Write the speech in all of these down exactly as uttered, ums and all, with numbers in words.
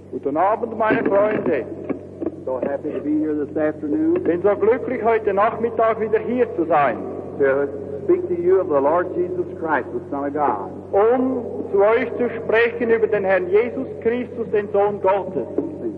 Guten Abend, meine Freunde. So happy to be here this afternoon Bin so glücklich, heute Nachmittag wieder hier zu sein, to speak to you of the Lord Jesus Christ, the Son of God. um zu euch zu sprechen über den Herrn Jesus Christus, den Sohn Gottes.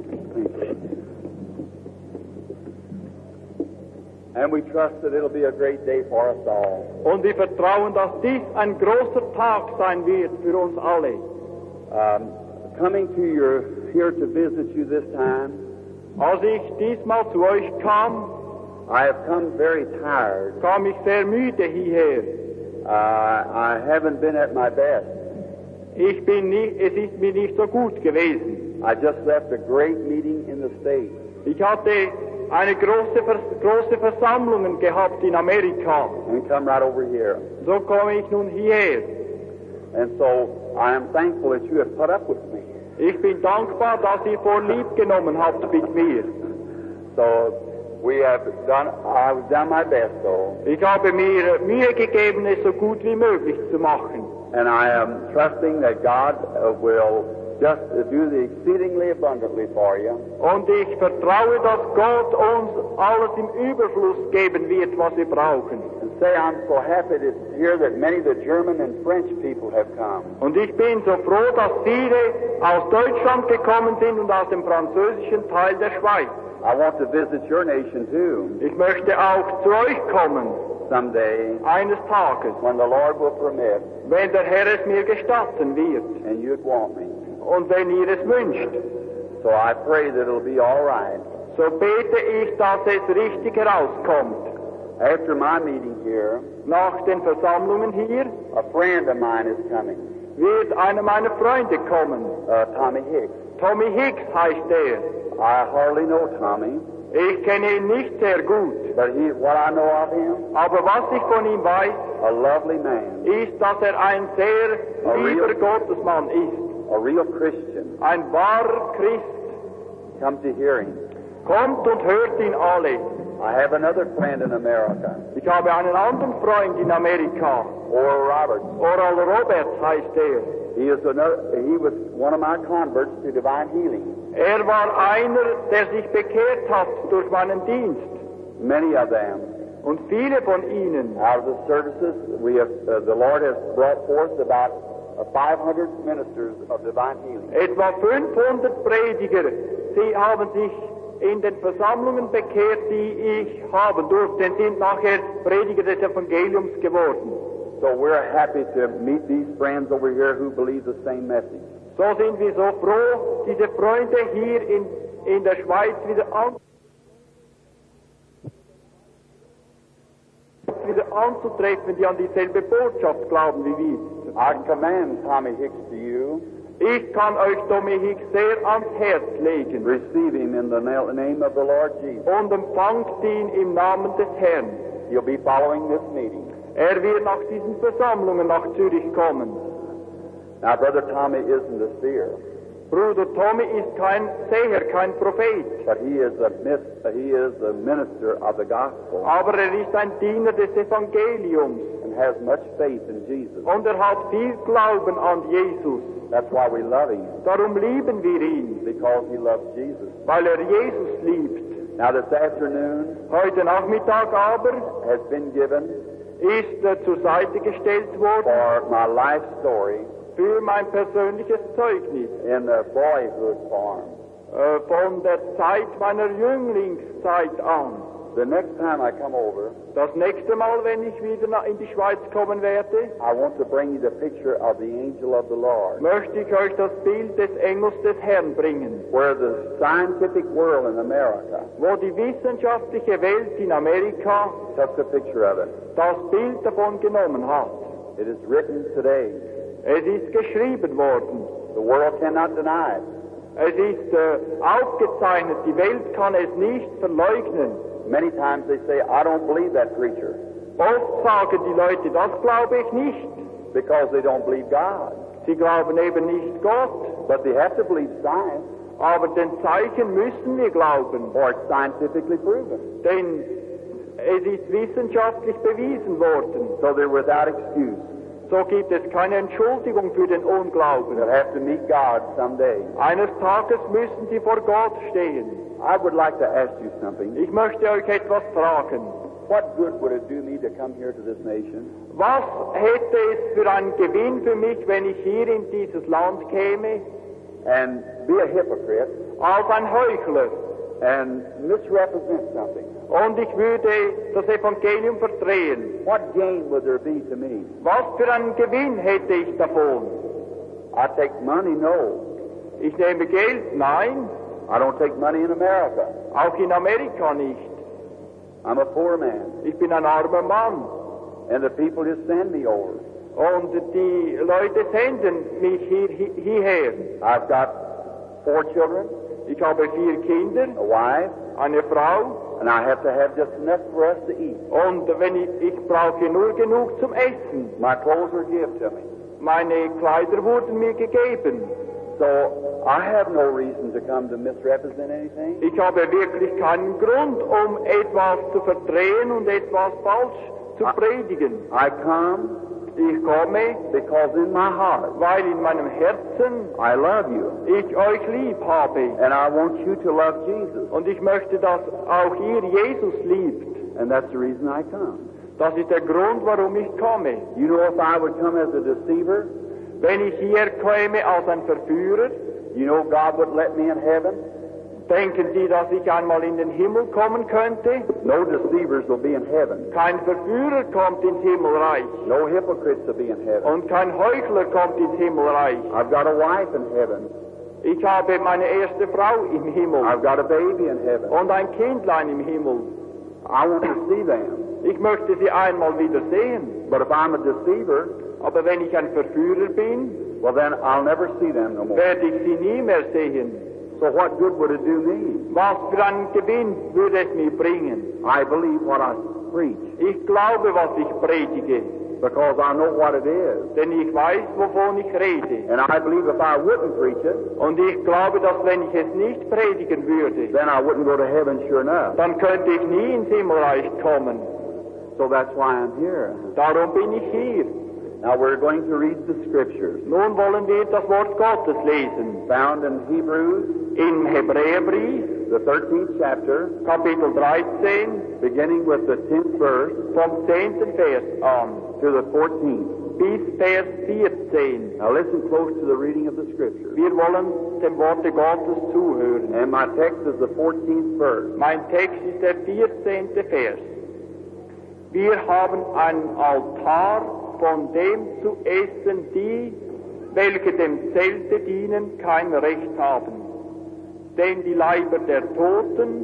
And we trust that it'll be a great day for us all. Und wir vertrauen, dass dies ein großer Tag sein wird für uns alle. Um, coming to your here to visit you this time, Als ich diesmal zu euch kam, I have come very tired. kam ich sehr müde hierher. Uh, I haven't been at my best. Ich bin nicht, es ist mir nicht so gut gewesen. I just left a great meeting in the States. Ich hatte eine große, Vers große Versammlungen gehabt in Amerika. And come right over here. So komme ich nun hierher. And so I am thankful that you have put up with me. Ich bin dankbar, dass ihr Vorlieb genommen habt mit mir. So we have done, I've done my best though. Ich habe mir Mühe gegeben, es so gut wie möglich zu machen. And I am trusting that God uh, will just uh, do the exceedingly abundantly for you. Und ich vertraue, dass Gott uns alles im Überfluss geben wird, was wir brauchen. And say I'm so happy to hear that many of the German and French people have come. Und ich bin so froh, dass viele aus Deutschland gekommen sind und aus dem französischen Teil der Schweiz. I want to visit your nation too Ich möchte auch zu euch kommen, someday eines Tages, when the Lord will permit wenn der Herr es mir gestatten wird and you'd want me. und wenn ihr es wünscht. So I pray that it'll be all right. So bete ich, dass es richtig herauskommt. After my meeting here, Nach den Versammlungen hier a friend of mine is coming, wird einer meiner Freunde kommen. uh, Tommy Hicks. Tommy Hicks heißt er. I hardly know Tommy, Ich kenne ihn nicht sehr gut, but he, what I know of him, aber was ich von ihm weiß, a lovely man, ist, dass er ein sehr lieber Gottesmann ist. a real Christian. Ein wahrer Christ. Come to hear him. Kommt und hört ihn alle. I have another friend in America, Ich habe einen anderen Freund in Amerika. Oral Roberts. Oral Roberts heißt er. He is another. He was one of my converts to divine healing. Er war einer, der sich bekehrt hat durch meinen Dienst. Many of them. Und viele von ihnen. Out of the services, we have uh, the Lord has brought forth about uh, five hundred ministers of divine healing. Etwa fünfhundert Prediger, sie haben sich in den Versammlungen bekehrt, die ich haben durfte, sind nachher Prediger des Evangeliums geworden. So we're happy to meet these friends over here who believe the same message. So sind wir so froh, diese Freunde hier in, in der Schweiz wieder, an, wieder anzutreffen, die an dieselbe Botschaft glauben wie wir. I commend Tommy Hicks to you. Ich kann euch Tommy Hicks sehr ans Herz legen Receive him in the na- name of the Lord Jesus. und empfangt ihn im Namen des Herrn. You'll be following this meeting. Er wird nach diesen Versammlungen nach Zürich kommen. Now, Brother Tommy isn't a seer, Bruder Tommy ist kein Seher, kein Prophet, but he is a mis- he is a minister of the gospel aber er ist ein Diener des Evangeliums and has much faith in Jesus. und er hat viel Glauben an Jesus. That's why we love him, Darum lieben wir ihn, because he loves Jesus. weil er Jesus liebt. Now, this afternoon Heute Nachmittag aber has been given ist er zur Seite gestellt worden for my life story für mein persönliches Zeugnis in the boyhood form. äh, von der Zeit meiner Jünglingszeit an. The next time I come over, Das nächste Mal, wenn ich wieder nach- in die Schweiz kommen werde, I want to bring you the picture of the angel of the Lord, möchte ich euch das Bild des Engels des Herrn bringen, where the scientific world in America wo die wissenschaftliche Welt in Amerika took the picture of it. das Bild davon genommen hat. It is written today. Es ist geschrieben worden. The world cannot deny it. Es ist äh, aufgezeichnet. Die Welt kann es nicht verleugnen. Many times they say, I don't believe that preacher, Oft sagen die Leute, das glaube ich nicht. because they don't believe God. Sie glauben eben nicht Gott. But they have to believe science, Aber den Zeichen müssen wir glauben. or it's scientifically proven. Denn es ist wissenschaftlich bewiesen worden. So they're without excuse. so gibt es keine Entschuldigung für den Unglauben. They'll have to meet God someday. Eines Tages müssen sie vor Gott stehen. I would like to ask you something. Ich möchte euch etwas fragen. What good would it do me to come here to this nation Was hätte es für einen Gewinn für mich, wenn ich hier in dieses Land käme, and be a hypocrite als ein Heuchler, and misrepresent something? und ich würde das Evangelium verdrehen? What gain would there be to me? Was für einen Gewinn hätte ich davon? I take money, no. Ich nehme Geld? Nein. I don't take money in America. Auch in Amerika nicht. I'm a poor man. Ich bin ein armer Mann. And the people just send me over. Und die Leute senden mich hier, hi- hierher. I've got four children, Ich habe vier Kinder, a wife, eine Frau, and I have to have just enough for us to eat. und wenn ich, ich brauche nur genug zum Essen. My clothes are given to me. Meine Kleider wurden mir gegeben. So I have no reason to come to misrepresent anything. Ich habe wirklich keinen Grund, um etwas zu verdrehen und etwas falsch zu predigen. I come Ich komme, because in my heart weil in meinem Herzen I love you, ich euch lieb habe. and I want you to love Jesus, Und ich möchte, dass auch ihr Jesus liebt. and that's the reason I come. Das ist der Grund, warum ich komme. You know, if I would come as a deceiver, Wenn ich hier käme als ein Verführer, you know God would let me in heaven. denken Sie, dass ich einmal in den Himmel kommen könnte? No deceivers will be in heaven. Kein Verführer kommt ins Himmelreich. No hypocrites will be in heaven. Und kein Heuchler kommt ins Himmelreich. I've got a wife in heaven. Ich habe meine erste Frau im Himmel I've got a baby in heaven. und ein Kindlein im Himmel. I want to see them. Ich möchte sie einmal wieder sehen. But if I'm a deceiver, Aber wenn ich ein Verführer bin, well then I'll never see them no more. werde ich sie nie mehr sehen. So what good would it do me? Was für einen Gewinn würde es mir bringen? I believe what I preach Ich glaube, was ich predige, because I know what it is. denn ich weiß, wovon ich rede. And I believe if I wouldn't preach it, Und ich glaube, dass wenn ich es nicht predigen würde, then I wouldn't go to heaven sure enough. dann könnte ich nie ins Himmelreich kommen. So that's why I'm here. Darum bin ich hier. Now we're going to read the scriptures Nun wollen wir das Wort Gottes lesen. found in Hebrews, Im Hebräerbrief, the thirteenth chapter, Kapitel dreizehn, beginning with the tenth verse vom zehnten Vers an to the fourteenth. bis Vers vierzehn. Now listen close to the reading of the scriptures. Wir wollen dem Worte Gottes zuhören. And my text is the fourteenth verse. Mein Text ist der vierzehnte Vers. Wir haben einen Altar, von dem zu essen die, welche dem Zelte dienen, kein Recht haben. Denn die Leiber der Toten,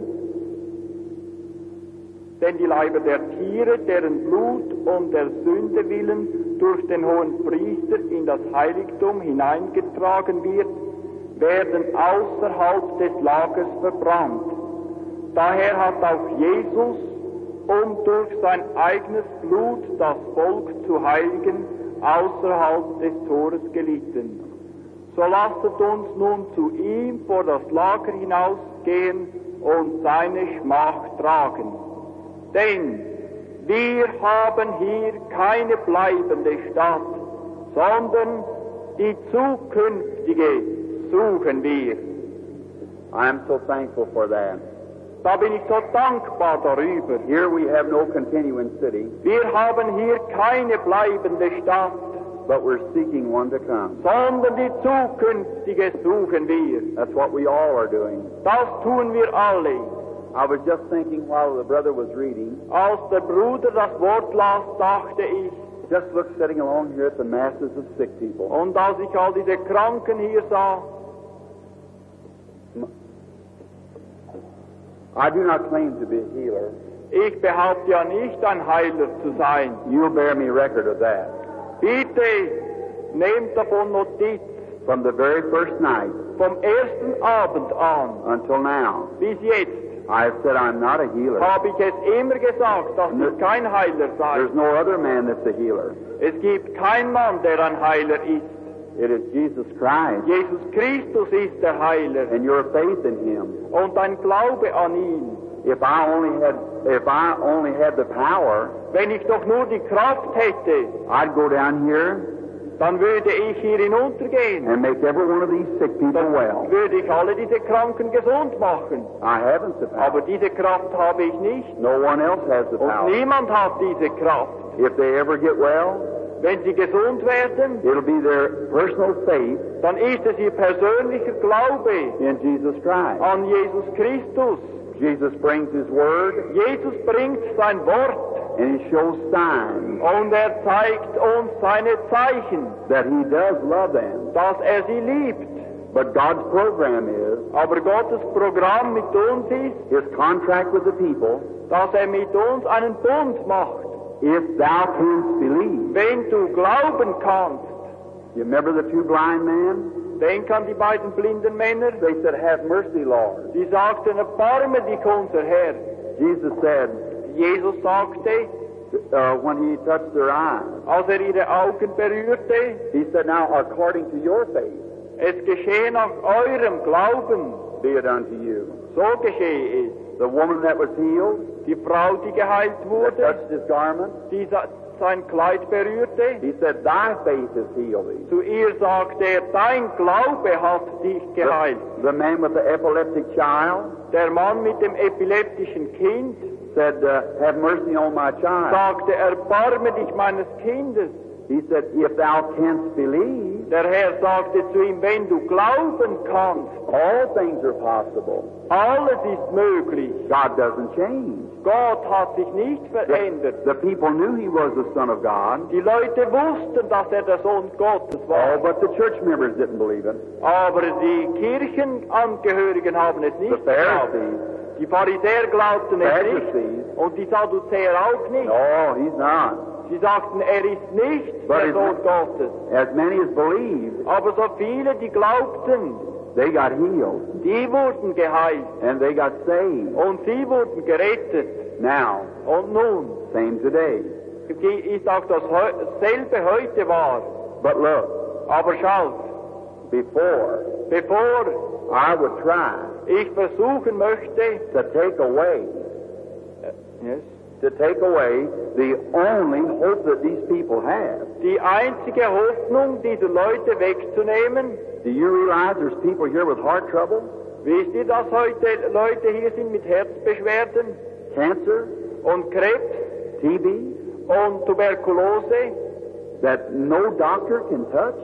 denn die Leiber der Tiere, deren Blut um der Sünde willen durch den hohen Priester in das Heiligtum hineingetragen wird, werden außerhalb des Lagers verbrannt. Daher hat auch Jesus, um durch sein eigenes Blut das Volk zu heiligen, außerhalb des Tores gelitten. So lasset uns nun zu ihm vor das Lager hinausgehen und seine Schmach tragen. Denn wir haben hier keine bleibende Stadt, sondern die zukünftige suchen wir. I am so thankful for that. Da bin ich so dankbar darüber. Here we have no continuing city, Wir haben hier keine bleibende Stadt, but we're seeking one to come. sondern die zukünftige suchen wir. That's what we all are doing. Das tun wir alle. I was just thinking while the brother was reading, Als der Bruder das Wort las, dachte ich, just look sitting along here at the masses of sick people. und als ich all diese Kranken hier sah, I do not claim to be a healer. ich behaupte ja nicht, ein Heiler zu sein. You'll bear me record of that. Bitte nehmt davon Notiz. From the very first night Vom ersten Abend an until now, bis jetzt I have said I'm not a healer. habe ich es immer gesagt, dass ich kein Heiler sei. There's no other man that's a healer. Es gibt keinen Mann, der ein Heiler ist. It is Jesus Christ Jesus Christus ist der Heiler and your faith in Him. und dein Glaube an ihn If I only had, if I only had the power, wenn ich doch nur die Kraft hätte, I'd go down here dann würde ich hier hinuntergehen. and make every one of these sick people Dann well. würde ich alle diese Kranken gesund machen. I haven't the Aber power. diese Kraft habe ich nicht. No one else has the Und power. niemand hat diese Kraft. If they ever get well, Wenn sie gesund werden, it'll be their personal faith dann ist es ihr persönlicher Glaube in Jesus Christ. an Jesus Christus. Jesus brings His Word, Jesus bringt sein Wort and He shows signs und er zeigt uns seine Zeichen, that He does love them. dass er sie liebt. But God's program is, Aber Gottes Programm mit uns ist, His contract with the people, dass er mit uns einen Bund macht. if thou canst believe. Wenn du glauben kannst, You remember the two blind men? denk an die beiden blinden Männer, They said, have mercy, Lord. die sagten, erbarme dich, unser Herr. Jesus said, Jesus sagte, uh, when He touched their eyes, als er ihre Augen berührte, He said, now according to your faith, es geschehe nach eurem Glauben, be it unto you. so geschehe es. The woman that was healed, Die Frau, die geheilt that wurde, touched His garment, die sa- sein Kleid berührte, He said, thy faith has healed thee. zu ihr sagte er, dein Glaube hat dich geheilt. The, the man with the epileptic child Der Mann mit dem epileptischen Kind said, uh, have mercy on my child. sagte, erbarme dich meines Kindes. He said, if thou canst believe, Der Herr sagte zu ihm, wenn du glauben kannst, all things are possible. alles ist möglich. God doesn't change. Gott hat sich nicht verändert. The, the people knew He was the Son of God. Die Leute wussten, dass er der Sohn Gottes Oh, war. but the church members didn't believe it. Aber die Kirchenangehörigen haben es The nicht geglaubt. Pharisees, Die Pharisäer glaubten es nicht. Sadducees, Und die Sadduzäer auch nicht. no, He's not. Sie sagten, er ist nicht But der it's- Sohn Gottes. As many as believed, Aber so viele, die glaubten, they got healed die wurden geheilt. and they got saved. Und sie wurden gerettet. Now, Und nun same today. ist auch das heu- dasselbe heute wahr. But look, Aber schaut, before bevor I would try ich versuchen möchte, to take away, yes, to take away the only hope that these people have. die einzige Hoffnung dieser Leute wegzunehmen, Do you realize there's people here with heart trouble, wisst ihr, dass heute Leute hier sind mit Herzbeschwerden cancer, und Krebs T B, und Tuberkulose, that no doctor can touch?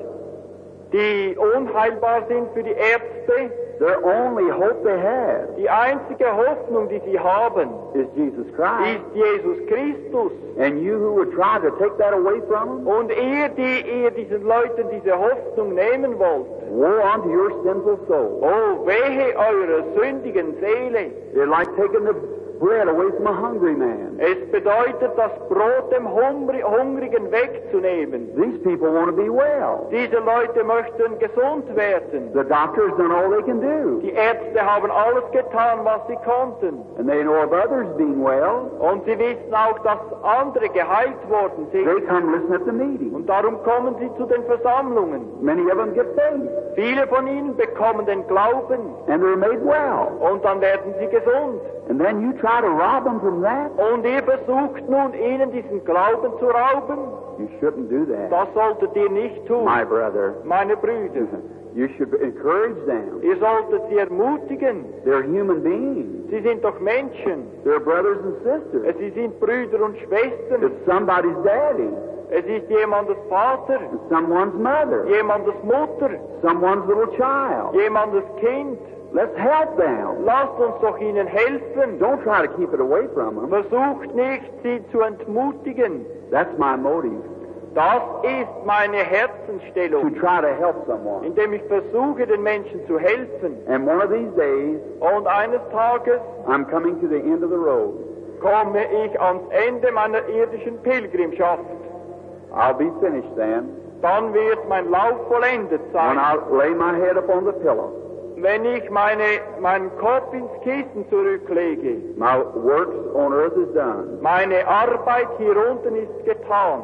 die unheilbar sind für die Ärzte? Their only hope they have Die einzige Hoffnung, die sie haben, is Jesus Christ. ist Jesus Christus. And you who would try to take that away from them, Und ihr, die ihr diesen Leuten diese Hoffnung nehmen wollt, woe unto your sinful soul. oh, wehe eurer sündigen Seele. They're like taking the bread away from a hungry man. Es bedeutet, das Brot dem Hungri- Hungrigen wegzunehmen. These people want to be well. Diese Leute möchten gesund werden. The doctor's done all they can do. Die Ärzte haben alles getan, was sie konnten. And they know of others being well. Und sie wissen auch, dass andere geheilt worden They sind. come listen at the meeting. Und darum kommen sie zu den Versammlungen. Many of them get faith. Viele von ihnen bekommen den Glauben And they're made well. und dann werden sie gesund. And then you try to rob them from that? Und ihr versucht nun, ihnen diesen Glauben zu rauben? You shouldn't do that. Das solltet ihr nicht tun, My brother, meine Brüder. you should encourage them. Ihr solltet sie ermutigen. They're human beings. Sie sind doch Menschen. They're brothers and sisters. Sie sind Brüder und Schwestern. It's somebody's daddy, Es ist jemandes Vater, it's someone's mother, jemandes Mutter, someone's little child. jemandes Kind. Let's help them. Lasst uns doch ihnen helfen. Don't try to keep it away from them. Versucht nicht, sie zu entmutigen. That's my motive, Das ist meine to Herzensstellung, try to help someone. indem ich versuche, den Menschen zu helfen. And one of these days, Und eines Tages I'm coming to the end of the road. komme ich ans Ende meiner irdischen Pilgrimschaft. I'll be finished then, Dann wird mein Lauf vollendet when sein. I'll lay my head upon the pillow. Wenn ich meine, meinen Kopf ins Kissen zurücklege, My works on earth is done. meine Arbeit hier unten ist getan.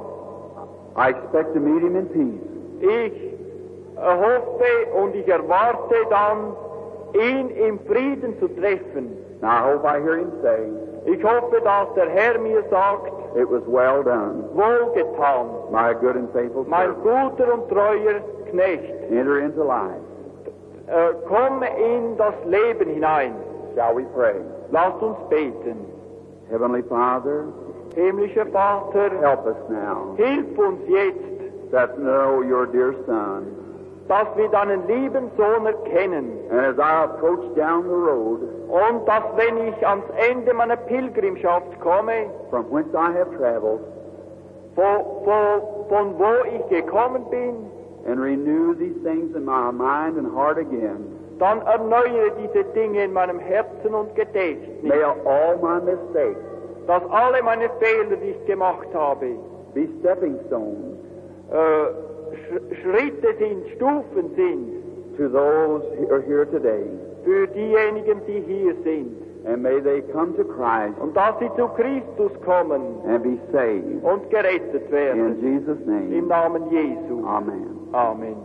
I expect to meet him in peace. Ich hoffe und ich erwarte dann ihn im Frieden zu treffen. Now I hope I hear him say, Ich hoffe, dass der Herr mir sagt, it was well done, wohlgetan, my good and faithful mein servant. guter und treuer Knecht. Enter into life. Äh, komme in das Leben hinein. Shall we pray? Lasst uns beten. Heavenly Father, Himmlischer Vater, help us now hilf uns jetzt, that know your dear Son. dass wir deinen lieben Sohn erkennen. And as I approach down the road Und dass, wenn ich ans Ende meiner Pilgrimschaft komme, from whence I have traveled, wo, wo, von wo ich gekommen bin, and renew these things in my mind and heart again, dann erneuere diese Dinge in meinem Herzen und Gedächtnis, may all my mistakes dass alle meine Fehler, die ich gemacht habe, be stepping stones äh, Sch- Schritte sind, Stufen sind to those who are here today. für diejenigen, die hier sind. And may they come to Christ Und dass sie zu Christus kommen and be saved. und gerettet In werden. Jesus' Im name, Namen Jesu. amen. Amen.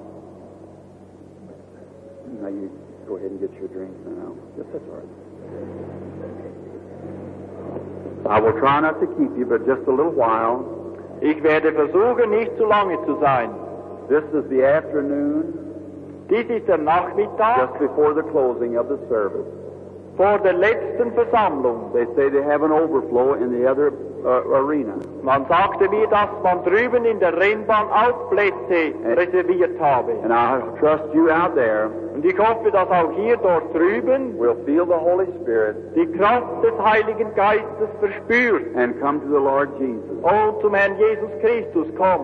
Now you go ahead and get your drink now. Yes, that's all right. I will try not to keep you, but just a little while. Ich werde versuchen, nicht zu lange zu sein. This is the afternoon, Dies ist der Nachmittag just before the closing of the service. vor der letzten Versammlung. They say they have an overflow in the other uh, arena. Man sagte mir, dass man drüben in der Rennbahn auch Plätze reserviert habe. And I trust you out there Und ich hoffe, dass auch hier dort drüben will feel the Holy Spirit die Kraft des Heiligen Geistes verspürt and come to the Lord Jesus. und zum Herrn Jesus Christus kommt.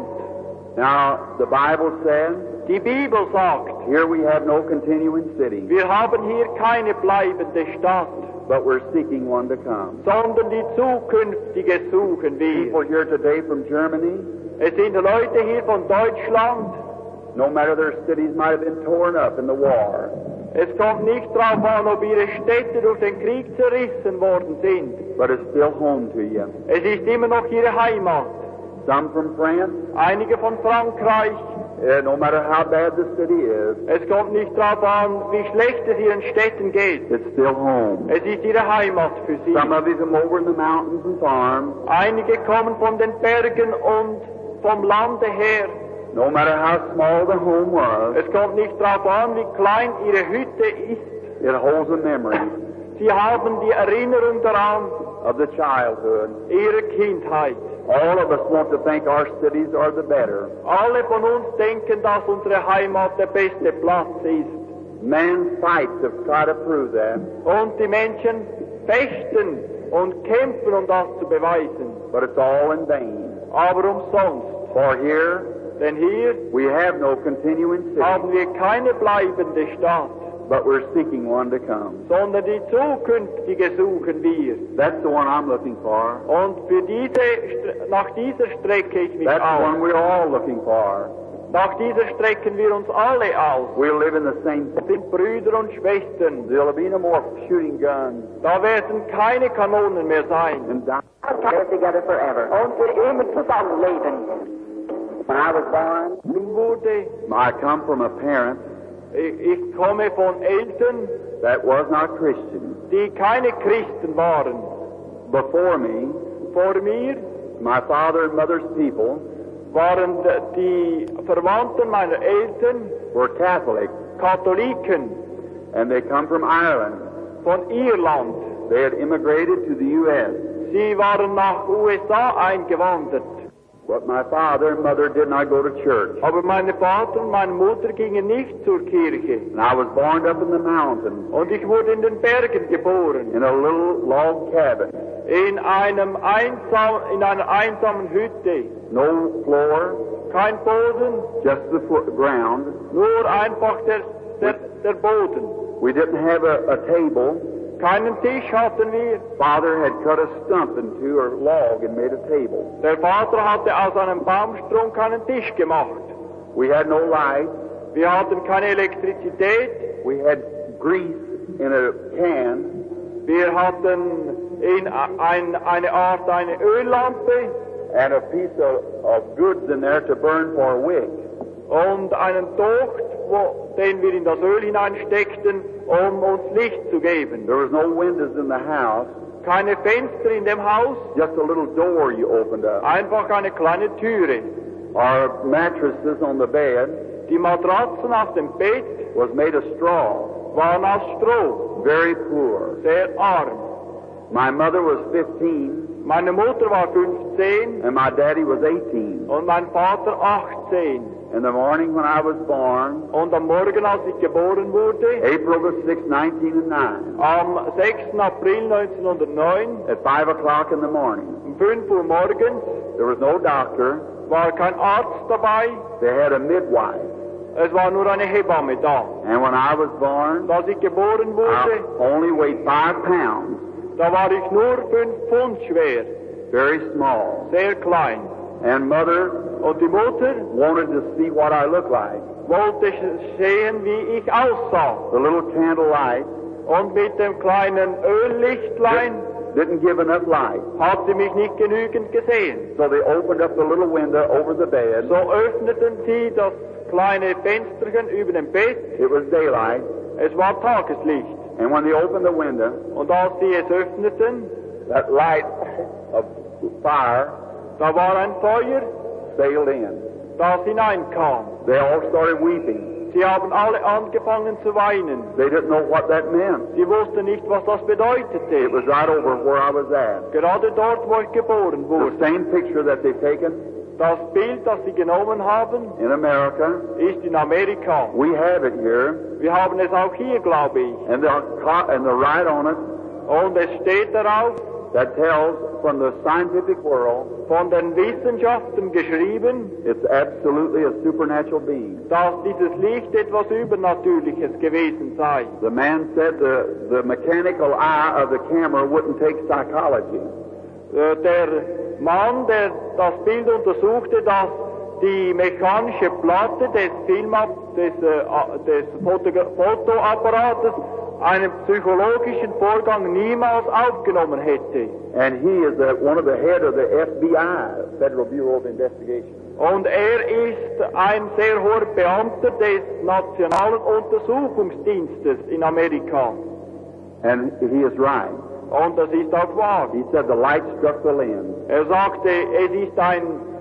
Now, the Bible says, Die Bibel sagt, here we have no continuing city, wir haben hier keine bleibende Stadt, but we're seeking one to come. sondern die zukünftige suchen wir. People here today from Germany, Es sind Leute hier von Deutschland. no matter their cities might have been torn up in the war, Es kommt nicht darauf an, ob ihre Städte durch den Krieg zerrissen worden sind. but it's still home to you. Es ist immer noch ihre Heimat. Some from France, Einige von Frankreich. uh, no matter how bad the city is, Es kommt nicht darauf an, wie schlecht es ihren Städten geht. it's still home. Es ist ihre Heimat für sie. Some of you from over in the mountains and farms, Einige kommen von den Bergen und vom Lande her. no matter how small the home was, Es kommt nicht darauf an, wie klein ihre Hütte ist. it holds a memory Sie haben die Erinnerung daran, of the childhood. ihrer Kindheit. All of us want to think our cities are the better. Alle von uns denken, dass unsere Heimat der beste Platz ist. Man fights to try to prove that, Und die Menschen fechten und kämpfen, um das zu beweisen. but it's all in vain. Aber umsonst. For here, Denn hier we have no continuing city, haben wir keine bleibende Stadt, but we're seeking one to come. sondern die zukünftige suchen wir. That's the one I'm looking for. Und für diese, St- nach dieser strecke ich mich That's the one aus. we're all looking for. Nach dieser strecken wir uns alle aus. We'll live in the same Wir city. sind Brüder und Schwestern. There'll be no more shooting guns Da werden keine Kanonen mehr sein. and dying. Live together forever. Und wir immer zusammenleben. When I was born, Nun wurde, I come from a parent ich ich komme von Eltern, that was not Christian. die keine Christen waren. Before me, Vor mir my father and mother's people waren die Verwandten meiner Eltern were Catholic, Katholiken and they come from Ireland. von Irland. They had immigrated to the U S Sie waren nach U S A eingewandert. But my father and mother did not go to church. Aber meine Vater und meine Mutter gingen nicht zur Kirche. And I was born up in the mountains Und ich wurde in den Bergen geboren. in a little log cabin. In einem einsam, in einer einsamen Hütte. No floor, Kein Boden, just the fo- ground. nur einfach der, der, der Boden. We didn't have a, a table. Keinen Tisch hatten wir. Father had cut a stump into a log and made a table. Der Vater hatte aus einem Baumstrunk einen Tisch gemacht. We had no light. Wir hatten keine Elektrizität. We had grease in a can. Wir hatten in ein, eine Art eine Öllampe And a piece of, of goods in there to burn for a wick. und einen Docht wo, den wir in das Öl hineinsteckten, um uns Licht zu geben. There was no windows in the house, Keine Fenster in dem Haus, just a little door you opened up. einfach eine kleine Türe. Our mattresses on the bed Die Matratzen auf dem Bett was made of straw, waren aus Stroh, very poor. sehr arm. My mother was fifteen, Meine Mutter war fünfzehn and my daddy was eighteen. und mein Vater achtzehn. In the morning when I was born, Und am Morgen, als ich geboren wurde, April the sixth, nineteen oh nine, am sechsten April neunzehnhundertneun, at five o'clock in the morning, um fünf Uhr morgens, there was no doctor. war kein Arzt dabei, They had a midwife. es war nur eine Hebamme da. And when I was born, Und als ich geboren I wurde, only weighed five pounds, da war ich nur fünf Pfund schwer, very small. sehr klein. And mother Und die Mutter wanted to see what I looked like. wollte sehen, wie ich aussah. The little candle light Und mit dem kleinen Öllichtlein didn't give enough light. hat sie mich nicht genügend gesehen. So they opened up the little window over the bed. So öffneten sie das kleine Fensterchen über dem Bett. It was daylight. Es war Tageslicht. And when they opened the window, Und als sie es öffneten, that light of fire da war ein Feuer, sailed in. das hineinkam. They all started weeping. Sie haben alle angefangen zu weinen. They didn't know what that meant. Sie wussten nicht, was das It bedeutete. was right over where I was at. Gerade dort, wo ich geboren The wurde. same picture that they've taken Das Bild, das sie genommen haben, in America, ist in Amerika. we have it here, Wir haben es auch hier, glaube ich. and the, co- and the right on it Und es steht darauf, that tells from the scientific world von den Wissenschaften geschrieben, it's absolutely a supernatural being. dass dieses Licht etwas Übernatürliches gewesen sei. The man said the, the mechanical eye of the camera wouldn't take psychology. Äh, Der Mann, der das Bild untersuchte, dass die mechanische Platte des Filmab des, äh, a- des Fotogra- Fotoapparates einen psychologischen Vorgang niemals aufgenommen hätte. And he is the, one of the head of the F B I, Federal Bureau of Investigation. Und er ist ein sehr hoher Beamter des Nationalen Untersuchungsdienstes in Amerika. And he is right. Und das ist auch wahr. He said the light struck the lens. Er sagte, es ist ein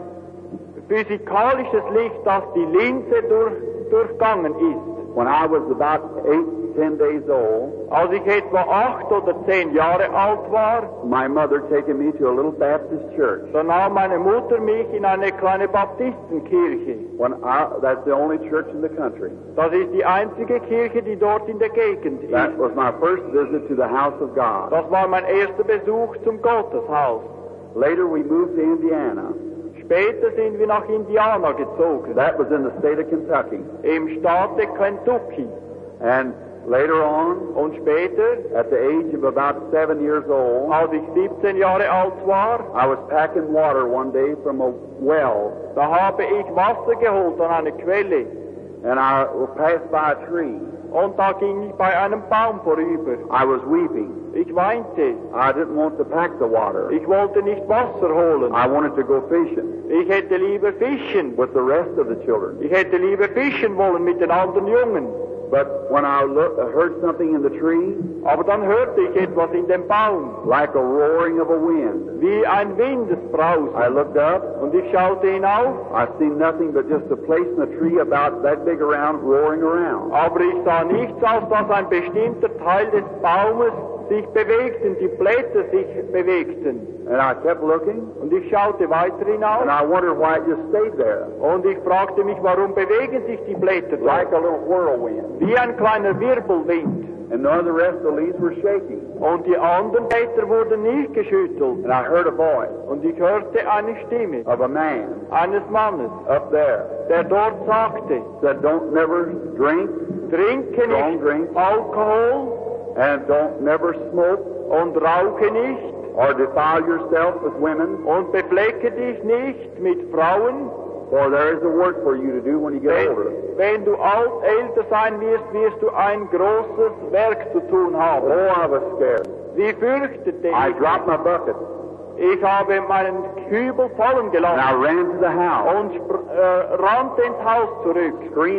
physikalisches Licht, das die Linse durch, durchgangen ist. When I was about eight, ten days old, Als ich etwa acht oder zehn Jahre alt war, my mother taken me to a little Baptist church. da nahm meine Mutter mich in eine kleine Baptistenkirche. When I, that's the only church in the country. Das ist die einzige Kirche, die dort in der Gegend ist. That was my first visit to the house of God. Das war mein erster Besuch zum Gotteshaus. Later we moved to Indiana. Später sind wir nach Indiana gezogen, That was in the state of Kentucky. im Staate Kentucky. And later on, Und später, at the age of about seven years old, als ich siebzehn Jahre alt war, I was packing water one day from a well, da habe ich Wasser geholt an einer Quelle. and I passed by a tree. Und da ging ich bei einem Baum vorüber. I was weeping. Ich weinte. I didn't want to pack the water. Ich wollte nicht Wasser holen. I wanted to go fishing Ich hätte lieber fischen. with the rest of the children. Ich hätte lieber fischen wollen mit den anderen Jungen. But when I look, uh, heard something in the tree, Aber dann hörte ich etwas in dem Baum, like a roaring of a wind, wie ein Windesbrausen. I looked up. Und ich schaute hinauf, I seen nothing but just a place in the tree about that big around, roaring around. aber ich sah nichts, als dass ein bestimmter Teil des Baumes sich bewegten, die Blätter sich bewegten. And I kept looking, Und ich schaute weiter and hinauf I wondered why it just stayed there, und ich fragte mich, warum bewegen sich die Blätter like dort? a little whirlwind. Wie ein kleiner Wirbelwind. And none of the rest of the leaves were shaking. Und die anderen Blätter wurden nicht geschüttelt. And I heard a voice Und ich hörte eine Stimme of a man eines Mannes, up there. der dort sagte, Said, don't never drink trinke Strong nicht drink. Alkohol and don't never smoke und rauche nicht or defile yourself with women, und beflecke dich nicht mit Frauen. for there is a work for you to do when you get Wenn, older. wenn du alt älter sein wirst, wirst du ein großes Werk zu tun Oh, haben. I was scared. Wie fürchtete I ich dropped mich? my bucket Ich habe meinen Kübel fallen and I gelassen ran to the house, und spr- äh, rannte ins Haus zurück screaming.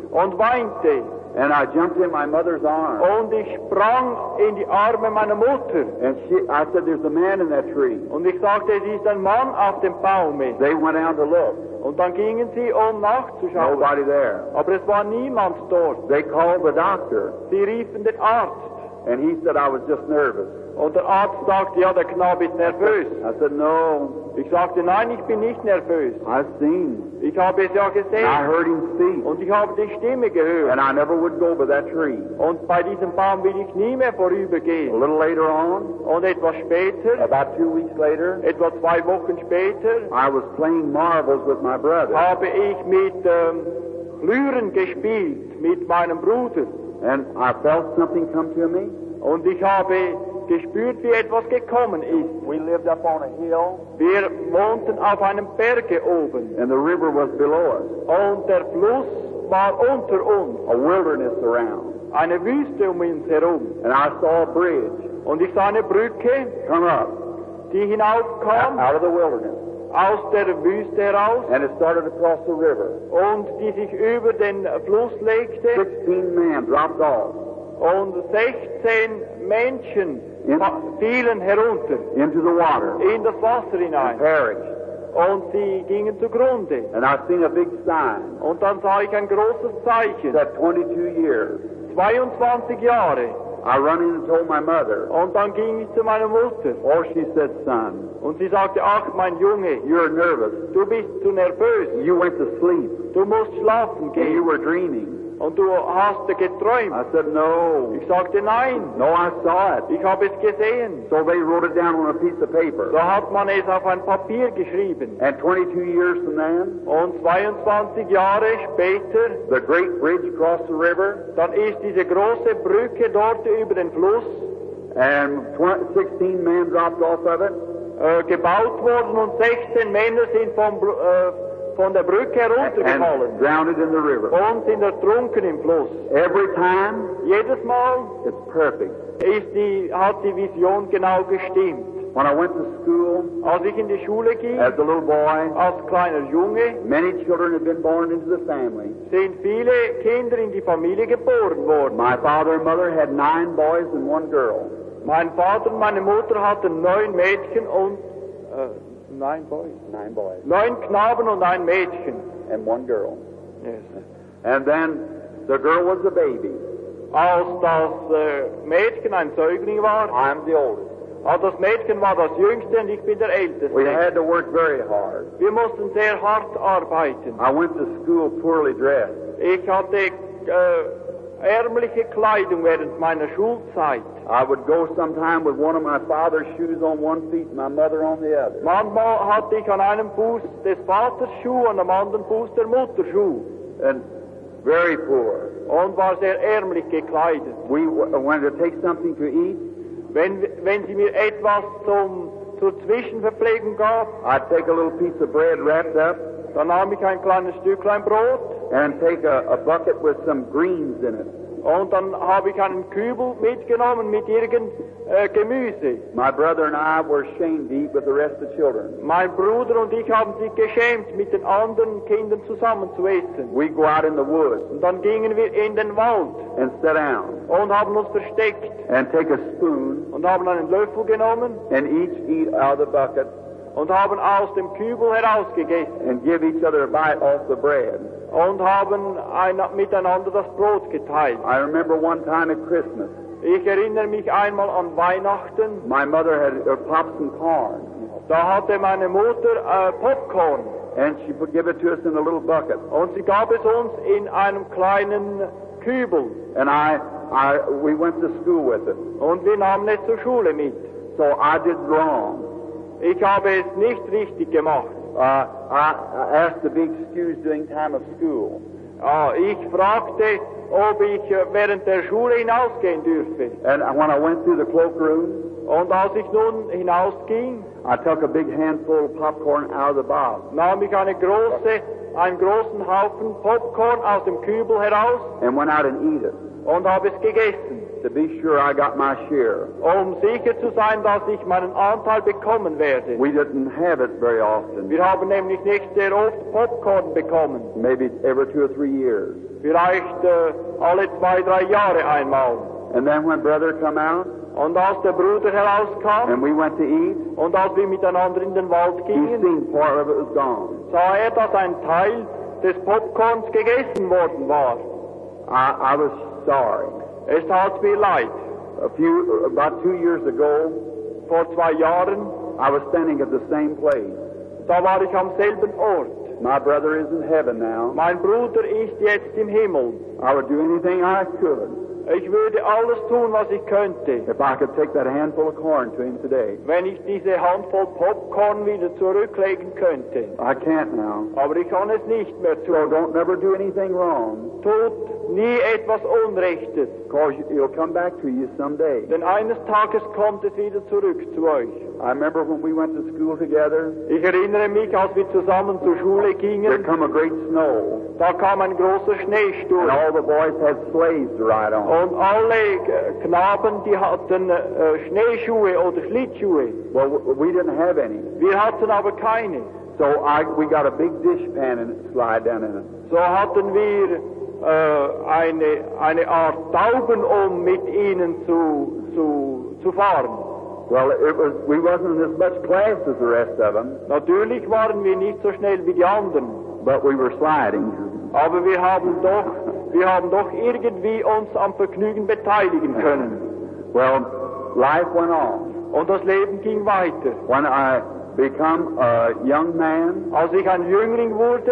und weinte. And I jumped in my mother's arms. Und ich sprang in die Arme meiner Mutter. And she, I said, there's a man in that tree. Und ich sagte, es ist ein Mann auf dem Baume. They went down to look. Und dann gingen sie, um nachzuschauen. Nobody there. Aber es war niemand dort. They called the doctor. Sie riefen den Arzt. And he said, I was just nervous. Und der Arzt sagte, ja, der Knabe ist nervös. I said, no. Ich sagte, nein, ich bin nicht nervös. I've seen. Ich habe es ja And I gesehen. heard him speak. Und ich habe die Stimme gehört. And I never would go by that tree. Und bei diesem Baum will ich nie mehr A vorübergehen. little later on, Und etwas später, about two weeks later, etwa zwei Wochen später, I was playing marbles with my brother. habe ich mit ähm, Flüren gespielt, mit meinem Bruder. And I felt something come to me. Und ich habe gespürt, wie etwas gekommen ist. We lived up on a hill, Wir wohnten auf einem Berge oben. and the river was below us. Und der Fluss war unter uns. A wilderness around. Eine Wüste um uns herum. And I saw a bridge Und ich sah eine Brücke, come up die hinaufkam out of the wilderness. aus der Wüste heraus And it started across the river. und die sich über den Fluss legte. Sixteen men dropped off Und sechzehn Menschen In- fa- fielen herunter into the water in das Wasser and hinein. perished. Und sie gingen zugrunde. And I seen a big sign Und dann sah ich ein großes Zeichen. that twenty-two years. zweiundzwanzig Jahre. I run in and told my mother. Und dann ging ich zu meiner Mutter. Oh, she said, son, Und sie sagte, ach mein Junge, you're nervous. du bist zu nervös. You went to sleep Du musst schlafen and you gehen. were dreaming. Und du hast geträumt. I said, no. Ich sagte, nein, No, I saw it. ich habe es gesehen. So they wrote it down on a piece of paper. So hat man es auf ein Papier geschrieben. And twenty-two years from then, Und zweiundzwanzig Jahre später, the great bridge across the river, dann ist diese große Brücke dort über den Fluss and tw- sixteen men dropped off of it. äh, gebaut worden und sechzehn Männer sind vom, Br- äh, von der Brücke heruntergefallen And drowned in the river. und sind ertrunken im Fluss. Every time, Jedes Mal it's perfect. ist die, hat die Vision genau gestimmt. When I went to school Als ich in die Schule ging, as a little boy, als kleiner Junge, many children had been born into the family. sind viele Kinder in die Familie geboren worden. My father and mother had nine boys and one girl. Mein Vater und meine Mutter hatten neun Mädchen und äh, neun Boys. Nine boys Neun Knaben und ein Mädchen. and one girl. Yes. And then the girl was a baby. Als das äh, Mädchen ein Säugling war, I'm the oldest. als das Mädchen war das Jüngste und ich bin der Älteste. We had to work very hard. Wir mussten sehr hart arbeiten. I went to school poorly dressed. Ich hatte äh, ärmliche Kleidung während meiner Schulzeit. I would go sometime with one of my father's shoes on one feet and my mother on the other. Manchmal hatte ich an einem Fuß des Vaters Schuh und am anderen Fuß der Mutter Schuh And very poor. und war sehr ärmlich gekleidet. We w- wanted to take something to eat. Wenn, wenn sie mir etwas zum, zur Zwischenverpflegung gab, I'd take a little piece of bread wrapped up dann nahm ich ein kleines Stücklein Brot and take a, a bucket with some greens in it. und dann habe ich einen Kübel mitgenommen mit irgend äh, Gemüse. My brother and I were ashamed to eat with the rest of the children. Mein Bruder und ich haben sich geschämt, mit den anderen Kindern zusammen zu essen. We go out in the woods Und dann gingen wir in den Wald and sit down und haben uns versteckt and take a spoon und haben einen Löffel genommen and each eat out of the bucket und haben aus dem Kübel herausgegessen and give each other a bite off the bread. und haben ein, miteinander das Brot geteilt. I remember one time at Christmas, Ich erinnere mich einmal an Weihnachten, my mother had uh, popped some corn da hatte meine Mutter äh, Popcorn and she would give it to us in a little bucket. und sie gab es uns in einem kleinen Kübel And I, I, we went to school with it. und wir nahmen es zur Schule mit. So I did wrong. Ich habe es nicht richtig gemacht. Uh, I, I asked to be excused during time of school. Ah, ich fragte, ob ich äh, während der Schule hinausgehen dürfe. And when I went through the cloakroom, Und als ich nun hinausging, I took a big handful of popcorn out of the box nahm ich eine große, einen großen Haufen Popcorn aus dem Kübel heraus and went out and eat it. und habe es gegessen, to be sure I got my share. um sicher zu sein, dass ich meinen Anteil bekommen werde. We didn't have it very often, Wir haben nämlich nicht sehr oft Popcorn bekommen, maybe every two or three years. vielleicht äh, alle zwei, drei Jahre einmal. And then when brother come out Und als der Bruder herauskam and we went to eat, und als wir miteinander in den Wald he gingen, seen part of it was gone. sah er, dass ein Teil des Popcorns gegessen worden war. I, I was sorry. Es tat mir leid. A few, about two years ago, Vor zwei Jahren, I was standing at the same place. da war ich am selben Ort. My brother is in heaven now. Mein Bruder ist jetzt im Himmel. I would do anything I could Ich würde alles tun, was ich könnte, if I could take that handful of corn to him today. wenn ich diese Handvoll Popcorn wieder zurücklegen könnte. I can't now. Aber ich kann es nicht mehr So tun. don't never do anything wrong, Tut nie etwas Unrechtes, because it'll come back to you someday. denn eines Tages kommt es wieder zurück zu euch. I remember when we went to school together, Ich erinnere mich, als wir zusammen zur Schule there gingen, come a great snow, da kam ein großer and Schneesturm. all the boys had sleighs to ride on. Und alle äh, Knaben, die hatten äh, Schneeschuhe oder Schlittschuhe. Well, we didn't have any. Wir hatten aber keine. So I, we got a big dishpan and slide down in it. So hatten wir äh, eine, eine Art Tauben, um mit ihnen zu, zu, zu fahren. Well, it was, we wasn't in as much class as the rest of them, Natürlich waren wir nicht so schnell wie die anderen, but we were sliding. aber wir haben doch, wir haben doch irgendwie uns am Vergnügen beteiligen können. Well, life went on. Und das Leben ging weiter. When I become a young man, Als ich ein Jüngling wurde,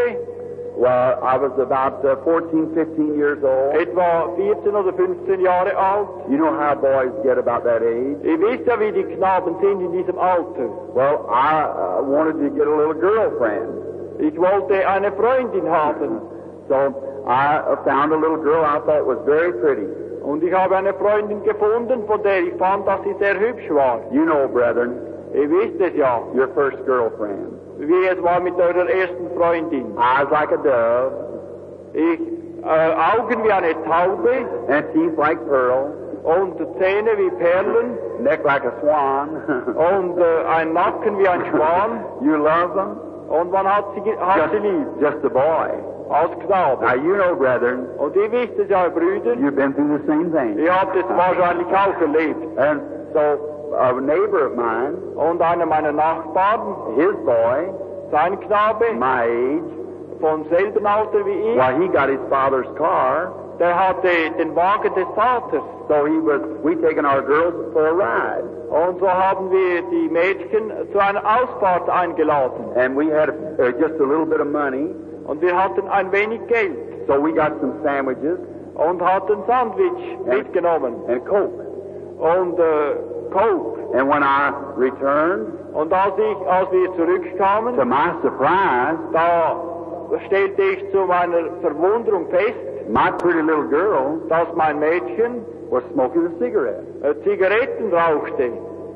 well, I was about uh, fourteen, fifteen years old. etwa vierzehn oder fünfzehn Jahre alt, You know how boys get about that age. ihr wisst ja, wie die Knaben sind in diesem Alter. Well, I uh, wanted to get a little girlfriend. Ich wollte eine Freundin haben. So I uh, found a little girl I thought was very pretty. Und ich habe eine Freundin gefunden, von der ich fand, dass sie sehr hübsch war. You know, brethren, Ihr wisst es ja, your first girlfriend. wie es war mit eurer ersten Freundin. Eyes like a dove, Ich, äh, Augen wie eine Taube and teeth like pearl, und Zähne wie Perlen neck like a swan. und äh, ein Nacken wie ein Schwan. You love them? Und man hat sie, ge- hat sie Just, lieb, just a boy. als Now, Knabe. you know, brethren, Und ihr wisst es ja, Brüder, you've been through the same thing. ihr habt es wahrscheinlich auch erlebt. And so, a neighbor of mine, Und einer meiner Nachbarn, his boy, sein Knabe, my age, vom selben Alter wie ich, well, he got his father's car, der hatte den Wagen des Vaters. so he was, we taken our girls for a ride. Und so haben wir die Mädchen zu einer Ausfahrt eingeladen. And we had uh, just a little bit of money, Und wir hatten ein wenig Geld so we got some sandwiches und hatten Sandwich mitgenommen and Coke. und äh, Coke. And when I returned, Und als, ich, als wir zurückkamen, to my surprise, da stellte ich zu meiner Verwunderung fest, my pretty little girl dass mein Mädchen was smoking a cigarette. äh, Zigaretten rauchte.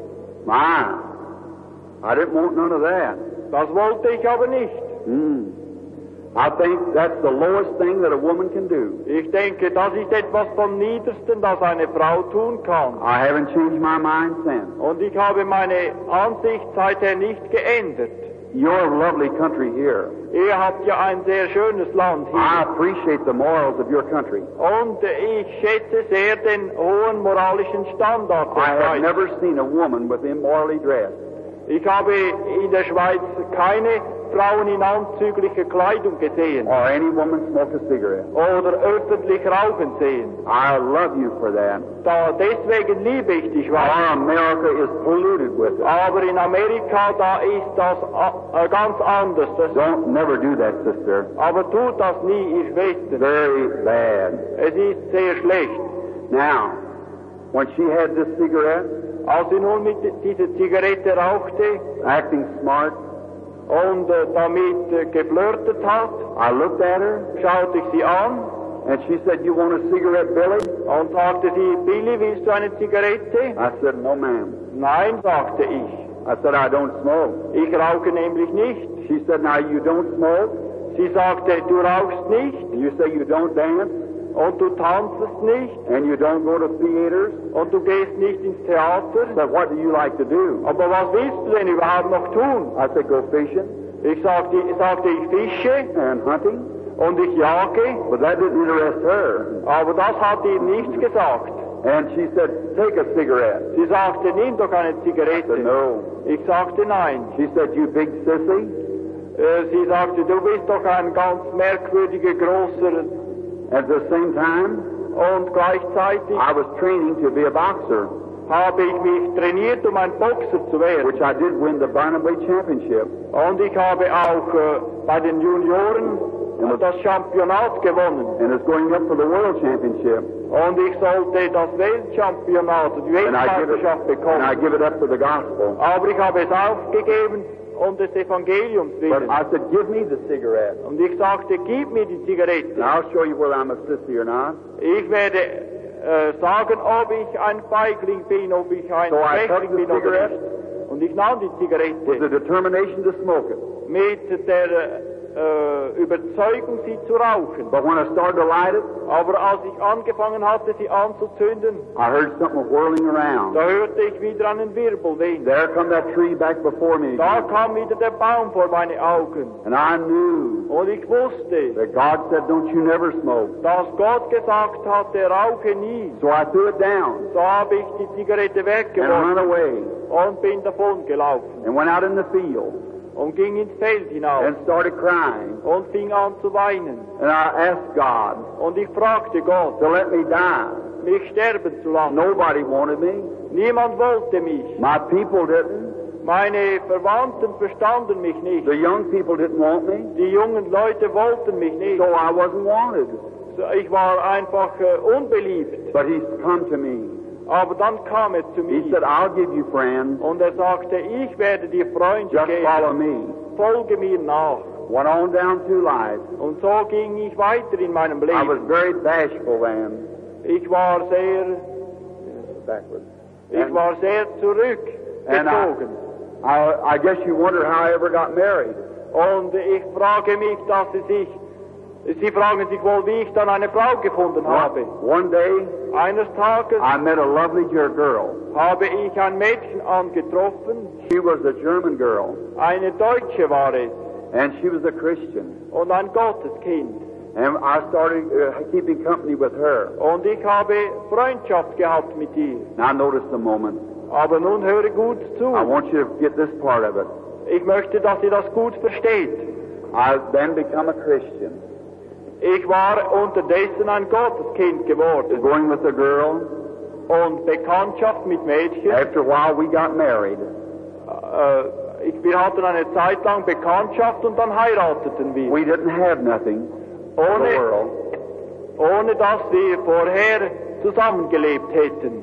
My, I didn't want none of that. Das wollte ich aber nicht. Mm. I think that's the lowest thing that a woman can do. Ich denke, das ist etwas vom Niedersten, das eine Frau tun kann. I haven't changed my mind since. Und ich habe meine Ansicht seither nicht geändert. You're a lovely country here. Ihr habt ja ein sehr schönes Land I hier. appreciate the morals of your country. Und ich schätze sehr den hohen moralischen Standard der I have Schweiz. never seen a woman with immorally dressed. Ich habe in der Schweiz keine Frauen in anzüglicher Kleidung gesehen or any woman smoke a cigarette. oder öffentlich rauchen sehen. I love you for that. Da, deswegen liebe ich die Schweiz. Our America is polluted with it. Aber in Amerika, da ist das äh, ganz anders. Das, Don't never do that, sister. aber tut das nie, ihr Schwestern. Very bad. Es ist sehr schlecht. Now, when she had this cigarette, Als sie nun mit dieser Zigarette rauchte acting smart, und äh, damit äh, geflirtet hat, I looked at her schaute ich sie an and she said, "You want a cigarette, Billy?" und sagte sie, Billy, willst du eine Zigarette? I said, "No, ma'am." Nein, sagte ich. I said, "I don't smoke." Ich rauche nämlich nicht. She said, "Now you don't smoke? Sie sagte, du rauchst nicht. You say you don't dance?" Und du tanzest nicht. and you don't go to theaters. Und du gehst nicht ins Theater. But what do you like to do? Aber was willst du denn überhaupt noch tun? I said, go fishing Ich sagte, ich sagte, ich fische and hunting. und ich jage. But that didn't interest her. Aber das hat ihr nichts gesagt. And she said, take a cigarette. Sie sagte, nimm doch eine I said, Zigarette. no. Ich sagte nein. She said, you big sissy. Äh, Sie sagte, du bist doch ein ganz merkwürdiger, großer. At the same time, Und gleichzeitig I was training to be a boxer, habe ich mich trainiert, um ein Boxer zu werden. which I did win the Bantamweight Championship. Und ich habe auch äh, bei den Junioren das Championat gewonnen. And it's going up for the World Championship. Und ich sollte das Weltchampionat, die And I give it, Weltmeisterschaft and I bekommen. give it up for the gospel. Aber ich habe es aufgegeben, um des Evangeliums But willen. I said, give me the cigarette. Und ich sagte, gib mir die And Zigarette. I'll show you whether I'm a sissy or not. Ich werde äh, sagen, ob ich ein Feigling bin, ob ich ein So I took Schwächling the bin oder cigarette. nicht. Und ich nahm die With the Zigarette determination to smoke it. mit der äh, Überzeugung, sie zu rauchen. But when I started to light it, Aber als ich angefangen hatte, sie anzuzünden, I heard something whirling around. da hörte ich wieder einen Wirbel wehen. There come that tree back before me Da again. kam wieder der Baum vor meine Augen. And I knew Und ich wusste, that God said, don't you never smoke. dass Gott gesagt hatte, rauche nie. So I threw it down So habe ich die Zigarette and ran weggeworfen away und bin davon gelaufen and went out in the field und ging ins Feld hinaus and started crying. und fing an zu weinen. And I asked God Und ich fragte Gott, to let me die. mich sterben zu lassen. Nobody wanted me. Niemand wollte mich. My people didn't. Meine Verwandten verstanden mich nicht. The young people didn't want me. Die jungen Leute wollten mich nicht. So I wasn't wanted. So, ich war einfach äh, unbeliebt. But he's come to me. Aber dann kam er zu He mir said, I'll give you friends. und er sagte, ich werde dir Freunde Just follow geben. me. Folge mir nach. Went on down through life. Und so ging ich weiter in meinem I was Leben. very bashful then. Ich war sehr, Backwards. ich war sehr zurückgezogen. I, I guess you wonder how I ever got married. Und ich frage mich, dass sie sich, sie fragen sich wohl, wie ich dann eine Frau gefunden habe. One day, Eines Tages I met a lovely ger- girl. habe ich ein Mädchen angetroffen, She was a German girl, eine Deutsche war es and she was a Christian. und ein Gotteskind. And I started uh, keeping company with her. Und ich habe Freundschaft gehabt mit ihr. Now notice a moment. Aber nun höre gut zu. I want you to get this part of it. Ich möchte, dass ihr das gut versteht. I then become a Christian. Ich war unterdessen ein Gotteskind geworden Going with a girl. und Bekanntschaft mit Mädchen. After a while, we got married. Äh, ich, wir hatten eine Zeit lang Bekanntschaft und dann heirateten wir. We didn't have nothing in the Ohne, world. ohne dass wir vorher zusammengelebt hätten.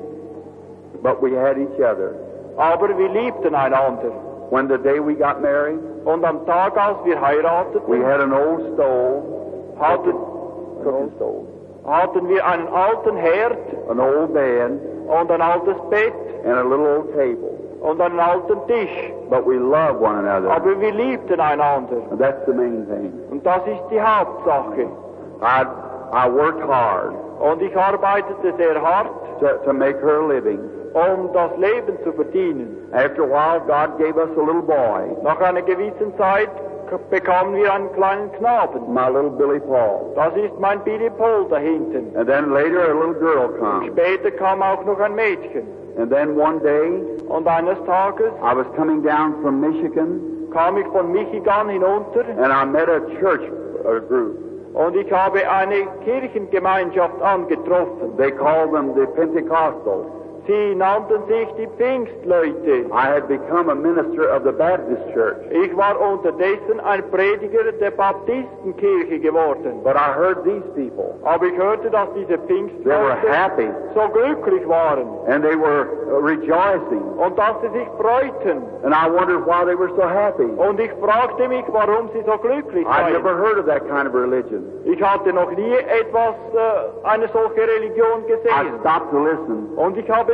But we had each other. Aber wir liebten einander. When the day we got married, Und am Tag, als wir heirateten, we had an old stove, hatten, an old stove, hatten wir einen alten Herd an old bed, und ein altes Bett and a little old table. und einen alten Tisch. But we loved one another. Aber wir liebten einander. And that's the main thing. Und das ist die Hauptsache. I, I worked hard Und ich arbeitete sehr hart, to, to make her a living. um das Leben zu verdienen. After a while, God gave us a little boy, Nach einer gewissen Zeit k- bekamen wir einen kleinen Knaben. my little Billy Paul. Das ist mein Billy Paul da hinten. And then later, a little girl come. Später kam auch noch ein Mädchen. And then one day, Und eines Tages I was coming down from Michigan, kam ich von Michigan hinunter and I met a church uh, group. und ich habe eine Kirchengemeinschaft angetroffen. They called them the Pentecostals. Sie nannten sich die Pfingstleute. I had become a minister of the Baptist church. Ich war unterdessen ein Prediger der Baptistenkirche geworden. But I heard these people. Aber ich hörte, dass diese They were Pfingstleute happy, so glücklich waren and they were uh, rejoicing. und dass sie sich freuten. And I wondered why they were so happy. Und ich fragte mich, warum sie so glücklich I'd never seien. heard of that kind of religion. Ich hatte noch nie etwas, äh, eine solche Religion I gesehen. stopped to listen. Und ich habe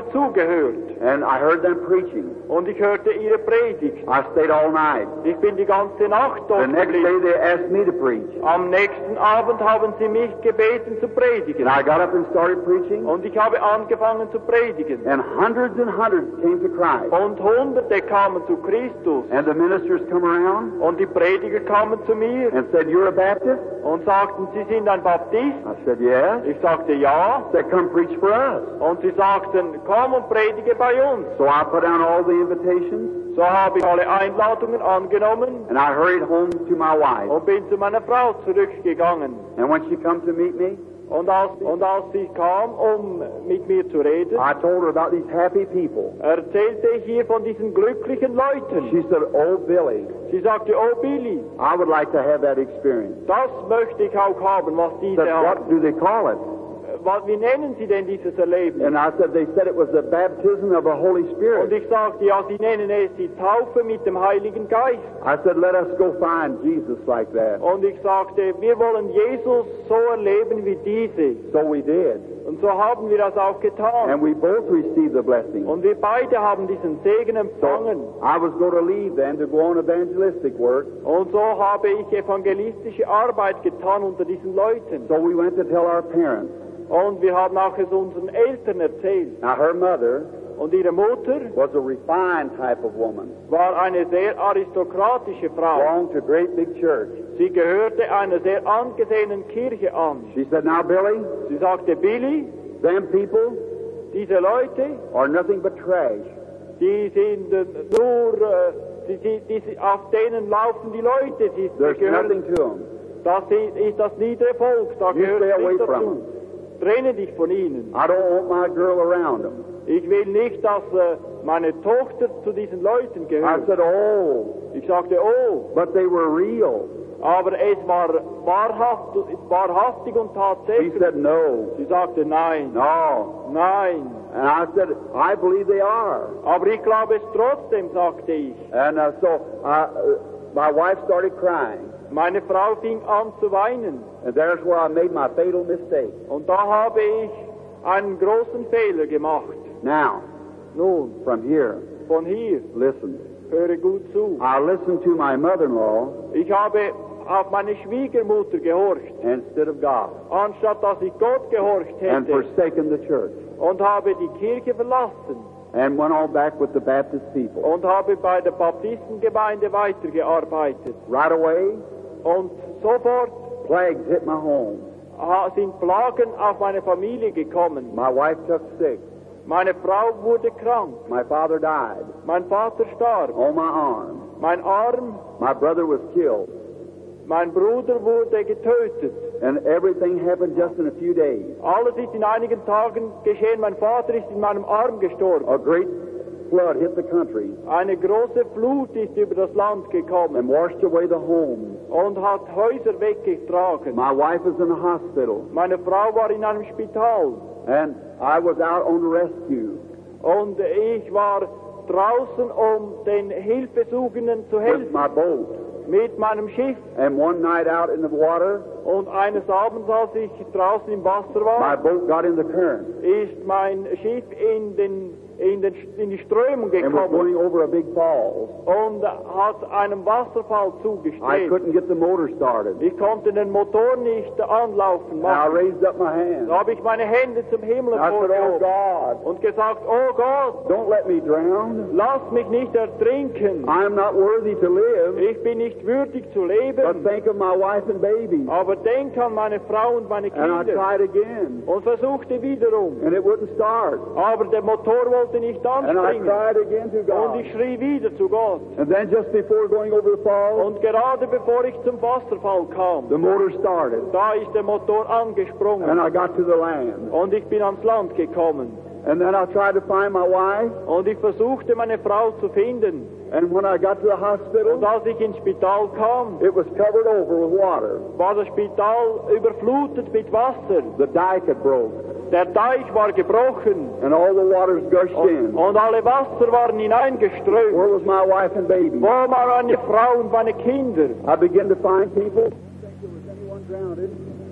habe zugehört. And I heard them preaching. Und ich hörte ihre Predigt. I stayed all night. Ich bin die ganze Nacht The dort next day geblieben. they asked me to preach. Am nächsten Abend haben sie mich gebeten zu predigen. And I got up and started preaching. Und ich habe angefangen zu predigen. And hundreds and hundreds came to Christ. Und Hunderte kamen zu Christus. And the ministers come around Und die Prediger kamen zu mir and said, "You're a Baptist?" und sagten, sie sind ein Baptist. I said, "Yes." Ich sagte, ja. They said, "Come preach for us." Und sie sagten, komm und predige bei uns. So I put down all the invitations So habe ich alle Einladungen angenommen and I hurried home to my wife. und bin zu meiner Frau zurückgegangen. And when she come to meet me, Und als, und als sie kam, um mit mir zu reden, I told her about these happy people. erzählte ich ihr von diesen glücklichen Leuten. She said, "Oh, Billy, Sie sagte, oh Billy, I would like to have that experience." das möchte ich auch haben, was I diese said, haben. "What do they call it?" Was, wie nennen Sie denn dieses Erlebnis? And I said, "They said it was the baptism of the Holy Und Spirit." ich sagte, ja, Sie nennen es die Taufe mit dem Heiligen Geist. I said, "Let us go find Jesus like that." Und ich sagte, wir wollen Jesus so erleben wie diese. So we did. Und so haben wir das auch getan. And we both received the blessing. Und wir beide haben diesen Segen empfangen. So I was going to leave then to go on evangelistic work. Und so habe ich evangelistische Arbeit getan unter diesen Leuten. So we went to tell our parents. Und wir haben auch es unseren Eltern erzählt. Now her mother Und ihre Mutter was a refined type of woman. war eine sehr aristokratische Frau. Belonged to a great big church. Sie gehörte einer sehr angesehenen Kirche an. She said, "Now Billy, Sie sagte, Billy, them people diese Leute, are nothing but trash. die sind äh, nur, äh, die, die, die, auf denen laufen die Leute. Sie, There's sie gehören, nothing to them. das ist, ist das niedere Volk, da You gehört stay away nicht from dazu. them. Trenne dich von ihnen. I don't want my girl around them." Ich will nicht, dass äh, meine Tochter zu diesen Leuten I gehört. said, "Oh, Ich sagte, oh, but they were real." aber es war wahrhaft, wahrhaftig und She tatsächlich. said, "No, Sie sagte, nein, no." nein. And I said, "I believe they are." Aber ich glaube es trotzdem, sagte ich. And uh, so I, uh, my wife started crying. Meine Frau fing an zu weinen. And there's where I made my fatal mistake. Und da habe ich einen großen Fehler gemacht. Now, Nun, from here, von hier, listen. höre gut zu. I listened to my mother-in-law Ich habe auf meine Schwiegermutter gehorcht, instead of God anstatt dass ich Gott gehorcht and hätte, forsaken the church und habe die Kirche verlassen and went on back with the Baptist people. und habe bei der Baptistengemeinde weitergearbeitet. Right away, Und sofort plagues hit my home. ha- sind Plagen auf meine Familie gekommen. My wife took sick. Meine Frau wurde krank, My father died mein Vater starb, on my arm. mein Arm, My brother was killed. mein Bruder wurde getötet. And everything happened just in a few days. Alles ist in einigen Tagen geschehen. Mein Vater ist in meinem Arm gestorben. A great flood hit the country Eine große Flut ist über das Land gekommen and washed away the homes. und hat Häuser weggetragen. My wife is in the hospital, Meine Frau war in einem Spital and I was out on the rescue und ich war draußen, um den Hilfesuchenden zu with helfen my boat. mit meinem Schiff. And one night out in the water, Und eines Abends, als ich draußen im Wasser my war, boat got in the current ist mein Schiff in, den, in, den, in die Strömung and was gekommen going over a big fall. und hat einem Wasserfall I zugestrebt. couldn't get the motor started. Ich konnte den Motor nicht anlaufen And I machen. raised up my hand. Da habe ich meine Hände zum Himmel I said, "Oh emporgehoben God, und gesagt, oh Gott, don't let me drown. lass mich nicht ertrinken. I am not worthy to live. Ich bin nicht würdig zu But leben. think of my wife and baby." Aber denk an meine Frau und meine And I Kinder. tried again, Und versuchte wiederum. and it wouldn't start. Aber der Motor wollte nicht And I anspringen. cried again to Und God. ich schrie wieder zu Gott. And then just before going over the fall, Und gerade bevor ich zum Wasserfall kam, the motor started, da ist der Motor and angesprungen. I got to the land. Und ich bin ans Land gekommen. And then I tried to find my wife, Und ich versuchte, meine Frau zu finden. and when I got to the Und hospital, als ich ins Spital kam, it was covered over with water. war das Spital überflutet mit Wasser. The dike had broke, Der Teich war gebrochen. and all the waters gushed Und, in. und alle Wasser waren hineingeströmt. Where was my wife and baby? Wo waren meine Frau und meine Kinder? I began to find people. Think there was anyone drowned.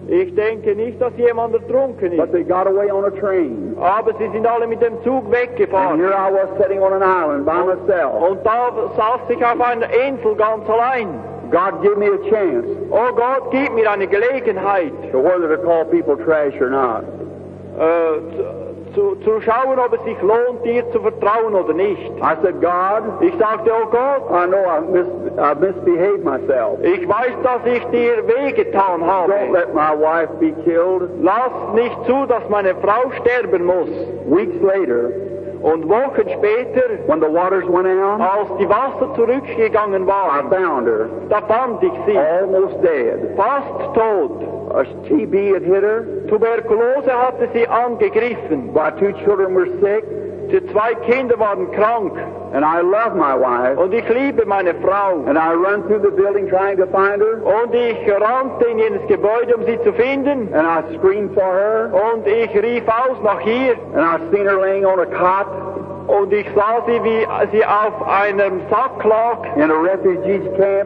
Ich denke nicht, dass jemand ertrunken but ist. they got away on a train. Aber sie sind alle mit dem Zug And weggefahren. here I was sitting on an island by myself. Und da saß ich auf einer Insel ganz allein. God gave me a chance Oh Gott, gib mir eine Gelegenheit, to whether to call people trash or not. äh, zu, zu schauen, ob es sich lohnt, dir zu vertrauen oder nicht. I said, God, Ich sagte, oh Gott, I know I've, mis I've misbehaved myself. ich weiß, dass ich dir wehgetan Don't habe. let my wife be killed. Lass nicht zu, dass meine Frau sterben muss. Weeks later, Und Wochen später, when the waters went out, als die Wasser zurückgegangen I waren, found her da fand ich sie, almost dead. fast tot. A T B had hit her. Tuberkulose hatte sie angegriffen. My two children were sick, Die zwei Kinder waren krank. and I love my wife. Und ich liebe meine Frau. And I run through the building trying to find her, Und ich rannte in jenes Gebäude, um sie zu finden. and I screamed for her, Und ich rief aus nach ihr. and I seen her laying on a cot Und ich sah sie, wie sie auf einem Sack lag, in a refugee camp,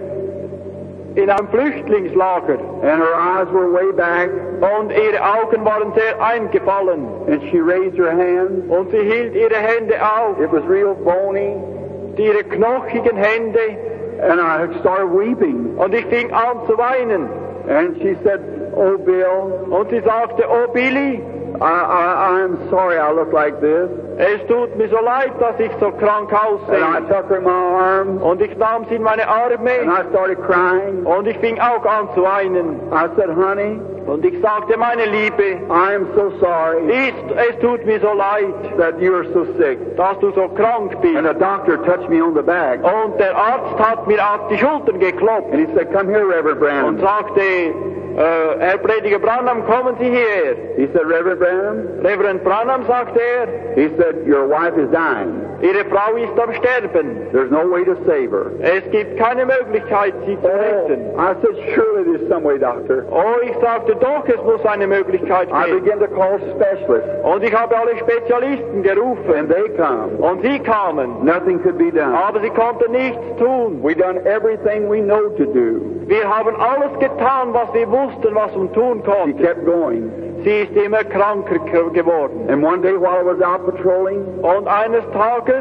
in einem Flüchtlingslager. and her eyes were way back, Und ihre Augen waren sehr eingefallen. and she raised her hand. Und sie hielt ihre Hände auf, It was real bony, ihre knochigen Hände. and I started weeping. Und ich fing an zu weinen. And she said, "Oh, Bill, Und sie sagte, oh Billy, I, I, I'm sorry I look like this." es tut mir so leid, dass ich so krank And I aussehe. took her in my arms, Und ich nahm sie in meine and Arme. I started crying. Und ich fing auch an zu weinen. I said, "Honey, Und ich sagte, meine Liebe, I am so sorry ist, es tut mir so leid, that you are so sick." dass du so krank And bist. the doctor touched me on the back, Und der Arzt hat mir auf die Schultern geklopft and he said, "Come here, Reverend und Branham." sagte, äh, Herr Prediger Branham, kommen Sie hierher. He said, "Reverend Branham," Reverend Branham, sagte er, he said, "your wife is dying. Ihre Frau ist am Sterben. There's no way to save her." Es gibt keine Möglichkeit, sie zu retten. I said, "Surely there's some way, doctor." Oh, ich sagte, doch, es muss eine Möglichkeit I geben. began to call specialists, Und ich habe alle Spezialisten gerufen. and they come. Und sie kamen. Nothing could be done. Aber sie konnten nichts tun. We done everything we know to do. Wir haben alles getan, was wir wussten, was man tun She konnte. kept going. Sie ist immer kranker ge- geworden. And one day while I was out patrolling, Und eines Tages,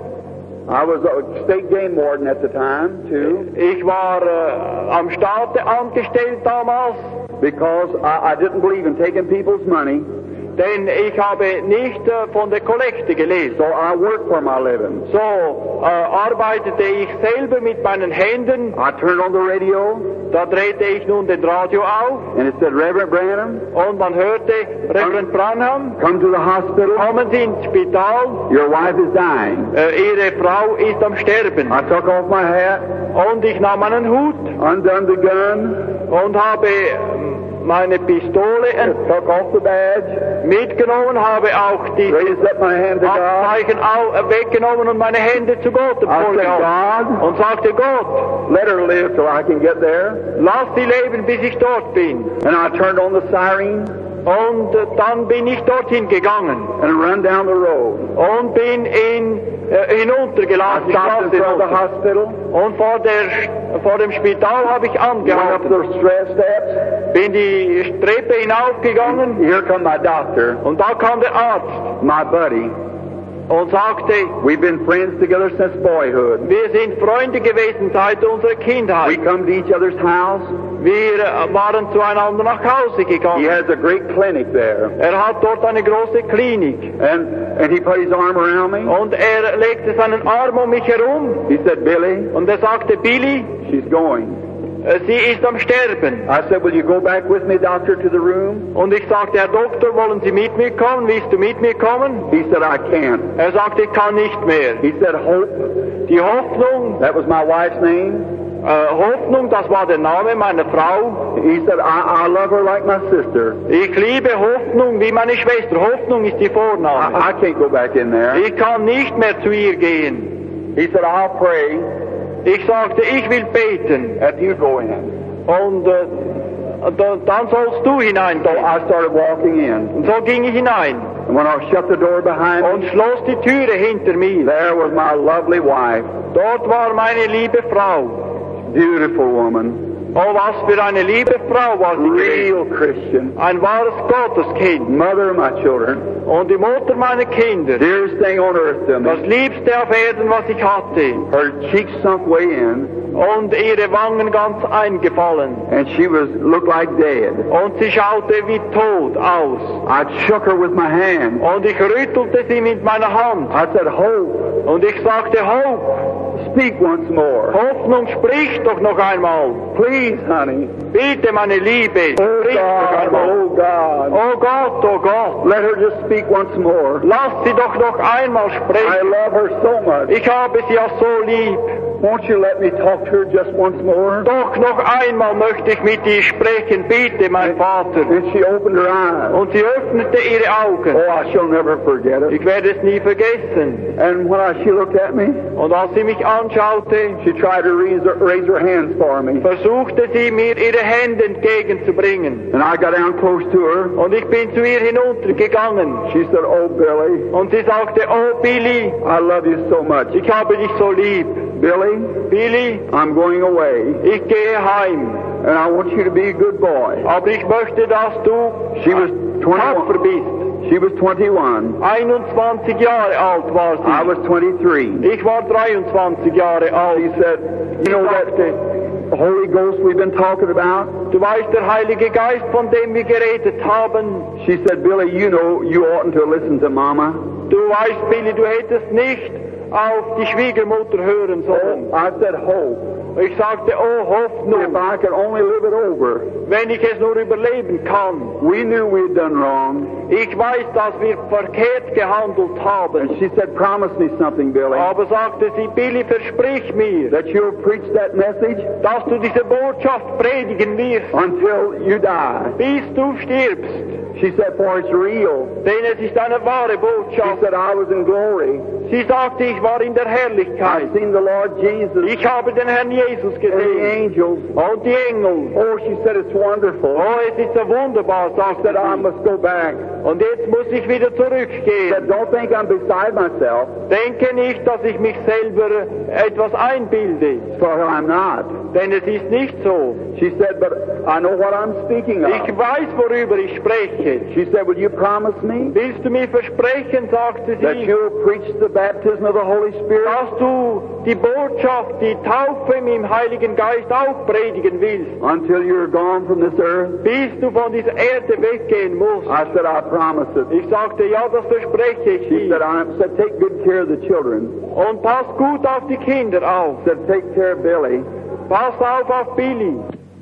I was a state game warden at the time, too, ich war äh, am Staate angestellt damals, because I, I didn't believe in taking people's money, denn ich habe nicht äh, von der Kollekte gelebt. so I worked for my living. So äh, arbeitete ich selber mit meinen Händen. I turned on the radio, Da drehte ich nun den Radio auf and it said, "Reverend Branham, und man hörte, Reverend Branham, come to the hospital. kommen Sie ins Spital, Your wife is dying." äh, Ihre Frau ist am Sterben. I took off my hat, Und ich nahm meinen Hut undone the gun, und habe ähm, meine Pistole and took off the badge, mitgenommen, habe auch die raised up my hand to God. Abzeichen au- äh, weggenommen und meine Hände zu Gott I said, emporgehalten. "God, Und sagte, Gott, let her live till I can get there." lass sie leben, bis ich dort bin. And I turned on the siren Und äh, dann bin ich dorthin gegangen and run down the road. und bin in, äh, I hinuntergelassen. die stopped in Straße front of the hinunter. hospital, Und vor, der, vor dem Spital habe ich went up angehalten, the stress steps. bin die Treppe hinaufgegangen Here come my doctor, und da kam der Arzt my buddy. und sagte, We've been friends together since boyhood. wir sind Freunde gewesen seit unserer We Kindheit. come to each other's house. Wir äh, waren zueinander nach Hause He gegangen. has a great clinic there. Er hat dort eine große Klinik And, and he put his arm around me. und er legte seinen Arm um mich herum He said, "Billy, und er sagte, Billy, she's going." äh, sie ist am Sterben. I said, "Will you go back with me, doctor, to the room?" Und ich sagte, Herr Doktor, wollen Sie mit mir kommen? Willst du mit mir kommen? He said, "I can't." Er sagte, ich kann nicht mehr. He said, "Hope," Die Hoffnung, that was my wife's name. äh, Hoffnung, das war der Name meiner Frau. He said, I, I love her like my sister. Ich liebe Hoffnung wie meine Schwester. Hoffnung ist die I, Vorname. I can't go back in there. Ich kann nicht mehr zu ihr gehen. He said, "I'll pray Ich sagte, ich will beten. that you go in." Und äh, da, dann sollst du So hineingehen. I started walking in. Und so ging ich hinein And when I shut the door behind und me, schloss die Türe hinter mir. there was my lovely wife, Dort war meine liebe Frau. beautiful woman. Oh, was für eine liebe Frau war sie Real gewesen. Christian. Ein wahres Gotteskind. Mother of my children. Und die Mutter meiner Kinder. Dearest thing on earth to Das me. Liebste auf Erden, was ich hatte. Her cheeks sunk way in, Und ihre Wangen ganz eingefallen. and she was looked like dead. Und sie schaute wie tot aus. I shook her with my hand. Und ich rüttelte sie mit meiner Hand. I said, Hope, Und ich sagte, Hope, speak once more. Hoffnung, sprich doch noch einmal. Please, honey. Bitte, meine Liebe, Oh sprich noch God, einmal. oh God. Oh Gott, oh Gott, Let her just speak once more. lass sie doch noch einmal I sprechen. love her so much. Ich habe sie ja so lieb. Won't you let me talk to her just once more? Doch noch einmal möchte ich mit ihr sprechen, bitte, mein Vater. And she opened her eyes. Und sie öffnete ihre Augen. Oh, I shall never forget it. Ich werde es nie vergessen. And when I, she looked at me, Und als sie mich anschaute, she tried to raise her, raise her hands for me. versuchte sie mir ihre Hände entgegenzubringen. And I got down close to her. Und ich bin zu ihr hinuntergegangen. She said, Oh, Billy, Und sie sagte, oh Billy, I love you so much. ich habe dich so lieb. Billy, Billy, I'm going away. ich gehe heim. And I want you to be a good boy. Aber ich möchte, dass du She was tapfer twenty-one. bist. She was twenty-one. einundzwanzig Jahre alt war I sie. was twenty-three. Ich war dreiundzwanzig Jahre She alt. said, You know that Holy Ghost we've been talking about? Du weißt, der Heilige Geist, von dem wir geredet haben. She said, Billy, you know you oughtn't to listen to Mama. Du weißt, Billy, du hättest nicht auf die Schwiegermutter hören sollen. I said, Hope. Ich sagte, oh If Hoffnung, I could only live it over. wenn ich es nur überleben kann. We knew we'd done wrong. Ich weiß, dass wir verkehrt gehandelt And haben. she said, Promise me something, Billy. Aber sagte sie, Billy, versprich mir, That you'll preach that message dass du diese Botschaft predigen wirst, until you die. bis du stirbst. She said, For it's real. Denn es ist eine wahre She Botschaft. said, I was in glory. Sie sagte, ich war in der Herrlichkeit. I've seen the Lord Jesus Ich habe den Herrn Jesus and the gesehen. angels. Und die Engel. Oh, she said, it's wonderful. Oh, es ist so wunderbar, She sagte said, I sie. must go back. Und jetzt muss ich wieder She said, zurückgehen. don't think I'm beside myself, Denke nicht, dass ich mich selber etwas einbilde. for I'm not. Denn es ist nicht so. She said, but I know what I'm speaking Ich of. weiß, worüber ich spreche. She said, will you promise me Willst du mir versprechen, sagte that sie, you'll preach the baptism of the Holy Spirit dass du die Botschaft, die Taufe im Heiligen Geist auch predigen willst, until you're gone from this earth? bis du von dieser Erde weggehen musst? I said, I promise it. Ich sagte, ja, das verspreche ich She dir. said, I said, take good care of the children. Und pass gut auf die Kinder auf. Said, take care of Billy. Pass auf auf Billy.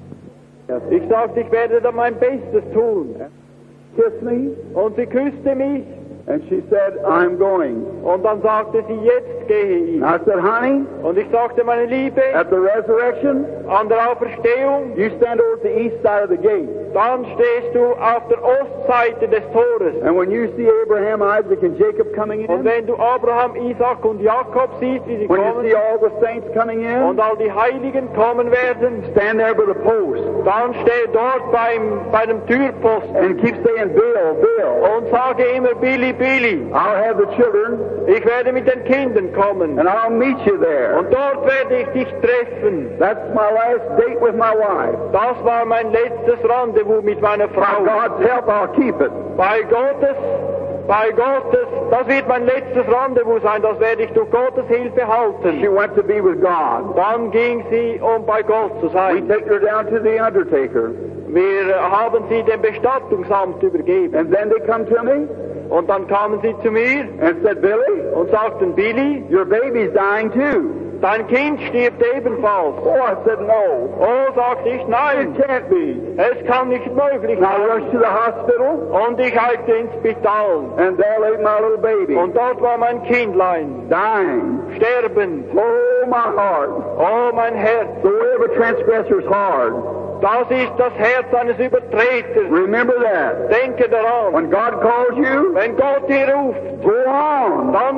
Ich sagte, ich werde da mein Bestes tun. Kiss me. Und sie küsste mich. And she said, I'm going. Und dann sagte sie, jetzt gehe ich. I said, honey, Und ich sagte, meine Liebe, at the resurrection, an der Auferstehung, you stand over at the east side of the gate. dann stehst du auf der Ostseite des Tores. And when you see Abraham, Isaac, and Jacob coming Und in, wenn du Abraham, Isaac und Jakob siehst, wie sie when you kommen, see all the saints coming in, und all die Heiligen kommen werden, stand there by the post dann steh dort beim, bei dem Türposten and keep saying, Bill, Bill. und sage immer, Billy, Billy, I'll have the children, ich werde mit den Kindern kommen. and I'll meet you there. Und dort werde ich dich treffen. That's my last date with my wife. Das war mein letztes Rendezvous mit meiner By Frau. God's help, I'll keep it. Bei Gottes, bei Gottes, das wird mein letztes Rendezvous sein, das werde ich durch Gottes Hilfe She halten. went to be with God. Dann ging sie, um bei Gott zu We sein. take her down to the undertaker. Wir haben sie dem Bestattungsamt übergeben. And then they come to me Und dann kamen sie zu mir and said, Billy, und sagten, Billy, your baby's dying too. dein Kind stirbt ebenfalls. Oh, I said, no. Oh, sagte ich, It nein, can't be. es kann nicht möglich And I sein. rushed to the hospital, Und ich eilte ins Spital. and there lay my little baby, Und dort war mein Kindlein, dying. sterbend. Oh, my heart. Oh, mein Herz, The way of a transgressor's hard. das ist das Herz eines Übertreters. Remember that. Denke daran, When God calls you, wenn Gott dir ruft, go on. dann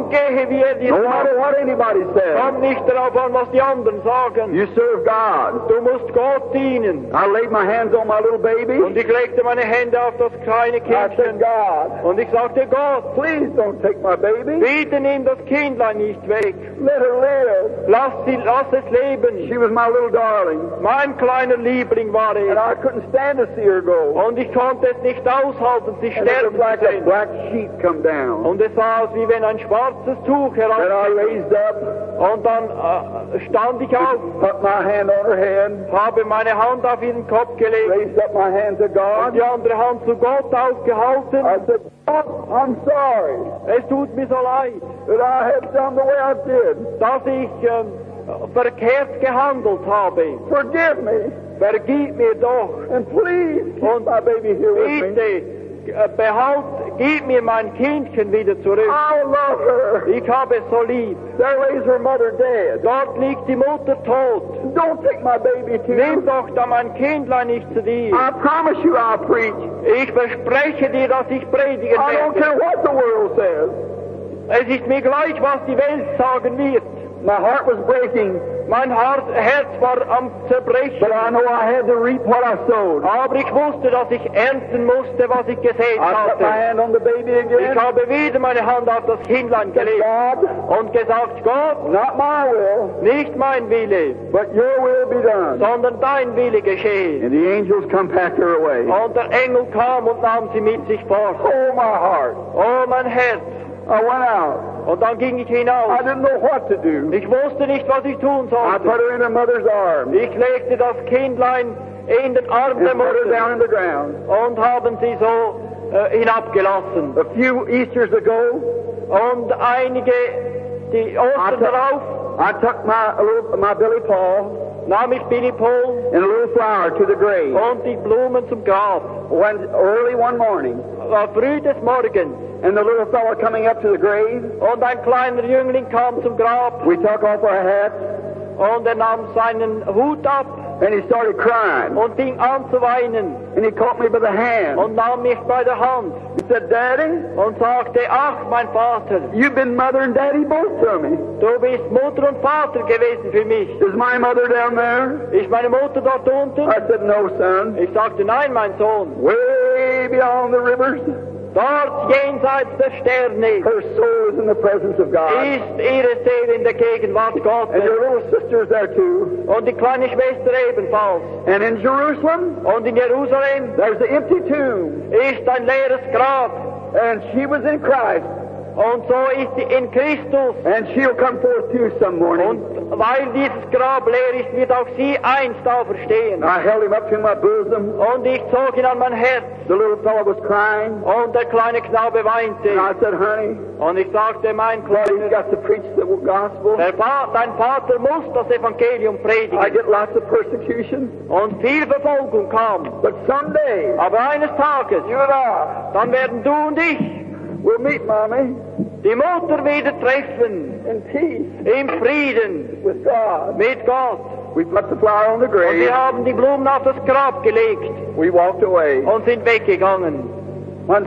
gehe, wie er dir No matter sagt. what anybody says. Kommt nicht darauf an, was die anderen sagen. You serve God. Du musst Gott dienen. I laid my hands on my little baby. Und ich legte meine Hände auf das kleine I said, Kindchen. God, Und ich sagte, Gott, please don't take my baby. bitte nimm das Kindlein nicht weg. Let her live. Lass, sie, lass es leben. She was my little darling. Mein kleiner Liebling war And er. I couldn't stand to see her go. Und ich konnte es nicht aushalten, sie And it sterben looked zu like a sehen. black sheet come down. Und es sah aus, wie wenn ein schwarzes Tuch Then I heraus. raised up, Und dann äh, stand ich auf, put my hand on her hand, habe meine Hand auf ihren Kopf gelegt raised up my hand to und God. die andere Hand zu Gott aufgehalten. I said, God, I'm sorry Es tut mir so leid, that I have done the way I did. dass ich ähm, verkehrt gehandelt habe. Forgive me. Vergib mir doch. And please keep Und my baby here with me. bitte, äh, behalt, gib mir mein Kindchen wieder zurück. I love her. Ich habe es so lieb. There lays her mother dead. Dort liegt die Mutter tot. Don't take my baby to Nimm you. doch da mein Kindlein nicht zu dir. I promise you I'll preach. Ich verspreche dir, dass ich predigen I don't care werde. what the world says. Es ist mir gleich, was die Welt sagen wird. My heart was breaking, Mein Hart- Herz war am Zerbrechen. but I know I had to reap what I sowed. Aber ich wusste, dass ich ernten musste, was ich gesät I put my hatte. hand on the baby again. Ich habe wieder meine Hand auf das Kindlein Said, gelegt God, und gesagt, Gott, not my will, nicht mein Wille, but your will be done. sondern dein Wille geschehe. And the angels come pack her away. Und der Engel kam und nahm sie mit sich fort. Oh, my heart. Oh, mein Herz. I went out. Und dann ging ich I hinaus. didn't know what to do. Ich wusste nicht, was ich tun I put sollte. her in her mother's arms Ich legte das Kindlein in den Arm and der put her down Mutter in the ground. und haben sie so äh, hinabgelassen. A few Easters ago, Und einige, die Ostern I took- darauf, I took my, a little, my Billy Paul nahm ich Billy Paul and a little flower to the grave. und die Blumen zum Grab. When, early one morning, War früh des Morgens and the little fellow coming up to the grave, und ein kleiner Jüngling kam zum Grab we took off our hats, und er nahm seinen Hut ab and he started crying. und fing an zu weinen And he caught me by the hand. und nahm mich bei der Hand He said, Daddy, und sagte, ach mein Vater, you've been mother and daddy both to me. du bist Mutter und Vater gewesen für mich. Is my mother down there? Ist meine Mutter dort unten? I said, no, son. Ich sagte, nein, mein Sohn, Way beyond the rivers, dort jenseits der Sterne her soul is in the presence of God. ist ihre Seele in der Gegenwart And Gottes your little sister's there too. und die kleine Schwester ebenfalls. And in Jerusalem, Und in Jerusalem there's the empty tomb. ist ein leeres Grab. And she was in Christ. Und so ist sie in Christus. And she'll come forth too some morning. Und weil dieses Grab leer ist, wird auch sie einst auferstehen. I held him up to my bosom. Und ich zog ihn an mein Herz. The little fellow was crying. Und der kleine Knabe weinte. And I said, honey, Und ich sagte, mein Daddy's Kleiner, got to preach the gospel. der Va- dein Vater muss das Evangelium I predigen. get lots of persecution. Und viel Verfolgung kam. But someday, Aber eines Tages, you and I dann werden du und ich will meet Mommy die Mutter wieder treffen. in peace Im Frieden with God. mit Gott. We put the flower on the Und grave. wir haben die Blumen auf das Grab gelegt We walked away. und sind weggegangen. When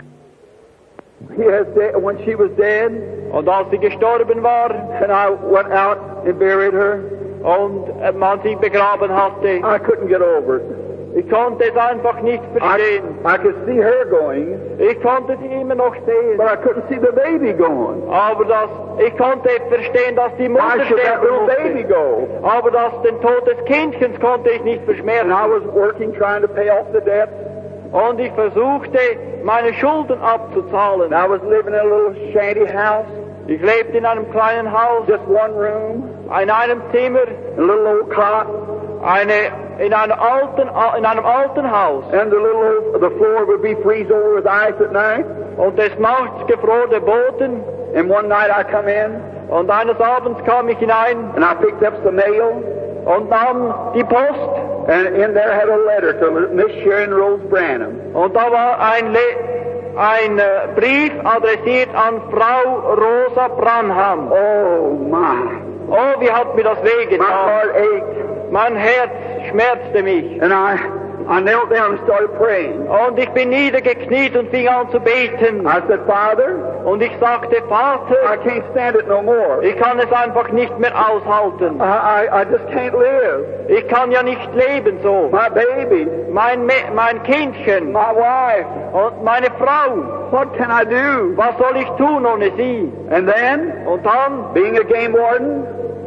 he has de- when she was dead, Und als sie gestorben war and I went out and buried her, und äh, man sie begraben hatte, I couldn't get over it. ich konnte es einfach nicht I, verstehen. I could see her going, Ich konnte sie immer noch sehen. but I couldn't see the baby going. Aber das, ich konnte verstehen, dass die Mutter Why should that sterben little baby musste. go? Aber das, den Tod des Kindchens konnte ich nicht And I verschmerzen. was working, trying to pay off the debt. Und ich versuchte, meine Schulden abzuzahlen. And I was living in a little shanty house, Ich lebte in einem kleinen Haus, just one room, in einem Zimmer, a little old cot, eine, in, einem alten, in einem alten Haus. and the little old, the floor would be freeze over with ice at night. Und des Nachts gefror der Boden. And one night I come in, Und eines Abends kam ich hinein and I picked up some mail, und nahm die Post. and in there had a letter to Miss Sharon Rose Branham. Und da war ein, Le ein äh, Brief adressiert an Frau Rosa Branham. Oh my, Oh, wie hat mir das my wehgetan. heart ached, Mein Herz schmerzte mich. and I I knelt down and started praying. Und ich bin niedergekniet und fing an zu beten. I said, Father, Und ich sagte, I Vater, can't stand it no more. ich kann es einfach nicht mehr aushalten. I, I, I just can't live. Ich kann ja nicht leben so. My baby, Mein, Me mein Kindchen my wife, und meine Frau, what can I do? was soll ich tun ohne sie? And then, Und dann, being a game warden,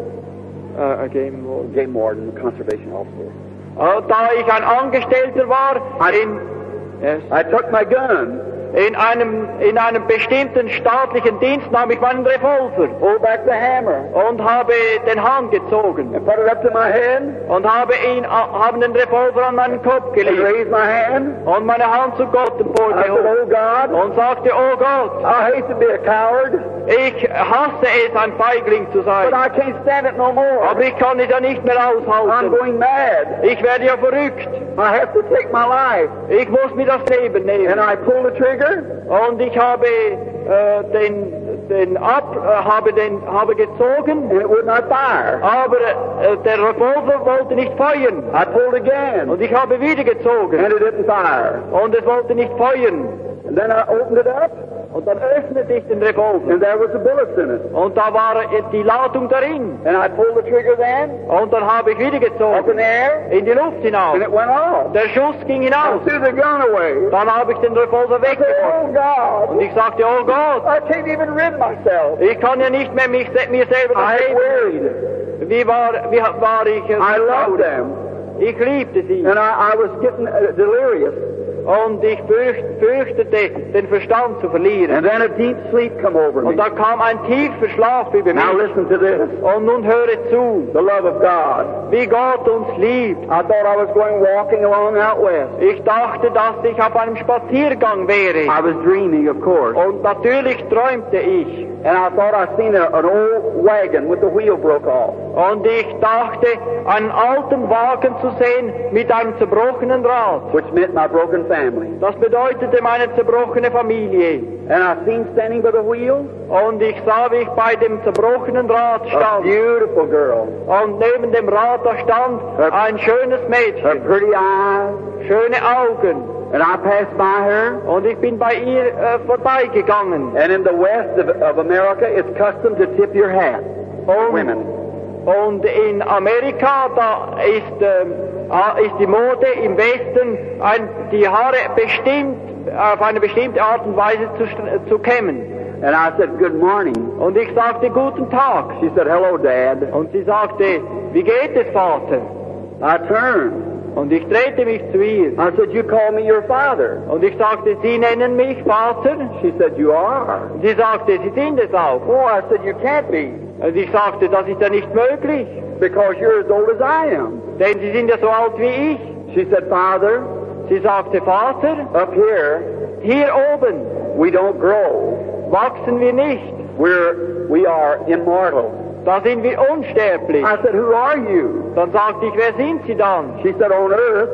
äh, Game game warden, conservation officer, äh, da ich ein Angestellter war in, yes, I took my gun, in einem in einem bestimmten staatlichen Dienst, nahm ich meinen Revolver pulled back the hammer, und habe den Hahn gezogen and put it up to my head, und habe ihn äh, haben den Revolver an meinen Kopf and gelegt raised my hand. und meine Hand zu Gott I said, emporgehoben oh God, und sagte, oh Gott, I hate to be a coward, ich hasse es, ein Feigling zu sein, but I can't stand it no more. aber ich kann es ja nicht mehr I'm aushalten. going mad. Ich werde ja verrückt. I have to take my life. Ich muss mir das Leben And nehmen. I pulled the trigger, Und ich habe äh, den, den ab, äh, habe den, habe gezogen, and it would not fire. aber äh, der Revolver wollte nicht feuern. I pulled again, Und ich habe wieder gezogen. and it didn't fire. Und es wollte nicht feuern. And then I opened it up, Und dann öffnete ich den Revolver. and there was the bullets in it. Und da war äh, die Ladung darin. And I pulled the trigger then, Und dann habe ich wieder up in gezogen. the air, In die Luft hinaus. and it went off. Der Schuss ging I hinaus. threw the gun away. Dann habe ich den Revolver I said, weggeworfen. oh God, Und ich sagte, oh Gott, I can't even rid myself. ich kann ja nicht mehr mich, se- mir selber I das had Leben. worried. Wie war, wie war ich? äh, I loved them. Ich liebte sie. And I, I was getting uh, delirious. Und ich fürcht, fürchtete, den Verstand zu verlieren. And then a deep sleep come over me. Und da kam ein tiefer Schlaf über Now mich. listen to this. Und nun höre zu, The love of God. wie Gott uns liebt. I thought I was going walking along out west. Ich dachte, dass ich auf einem Spaziergang wäre. I was dreaming, of course. Und natürlich träumte ich. And I thought I seen a, an old wagon with the wheel broke off. Und ich dachte, einen alten Wagen zu sehen mit einem zerbrochenen Rad. Which meant my broken family. Das bedeutete meine zerbrochene Familie. And I seen standing by the wheel Und ich sah, wie ich bei dem zerbrochenen Rad a stand. beautiful girl. Und neben dem Rad da stand ein schönes Her Mädchen, pretty eyes. schöne Augen. And I passed by her. Und ich bin bei ihr äh, vorbeigegangen. And in the west of, of America, it's custom to tip your hat. Und, Women. und in Amerika, da ist, ähm, ah, ist die Mode im Westen, ein, die Haare bestimmt, auf eine bestimmte Art und Weise zu, st- zu kämmen. And I said, good morning. Und ich sagte, guten Tag. She said, hello, Dad. Und sie sagte, wie geht es, Vater? I turned. Und ich drehte mich zu ihr. I said, you call me your father. Und ich sagte, Sie nennen mich Vater? She said, you are. Und sie sagte, Sie sind es auch. Oh, I said, you can't be. Und ich sagte, das ist ja nicht möglich, Because you're as old as I am. denn Sie sind ja so alt wie ich. She said, Father, Sie sagte, Vater, up here, hier oben we don't grow. wachsen wir nicht. We're, we are immortal. Da sind wir unsterblich. I said, who are you? Dann sagte ich, wer sind Sie dann? She said, on earth.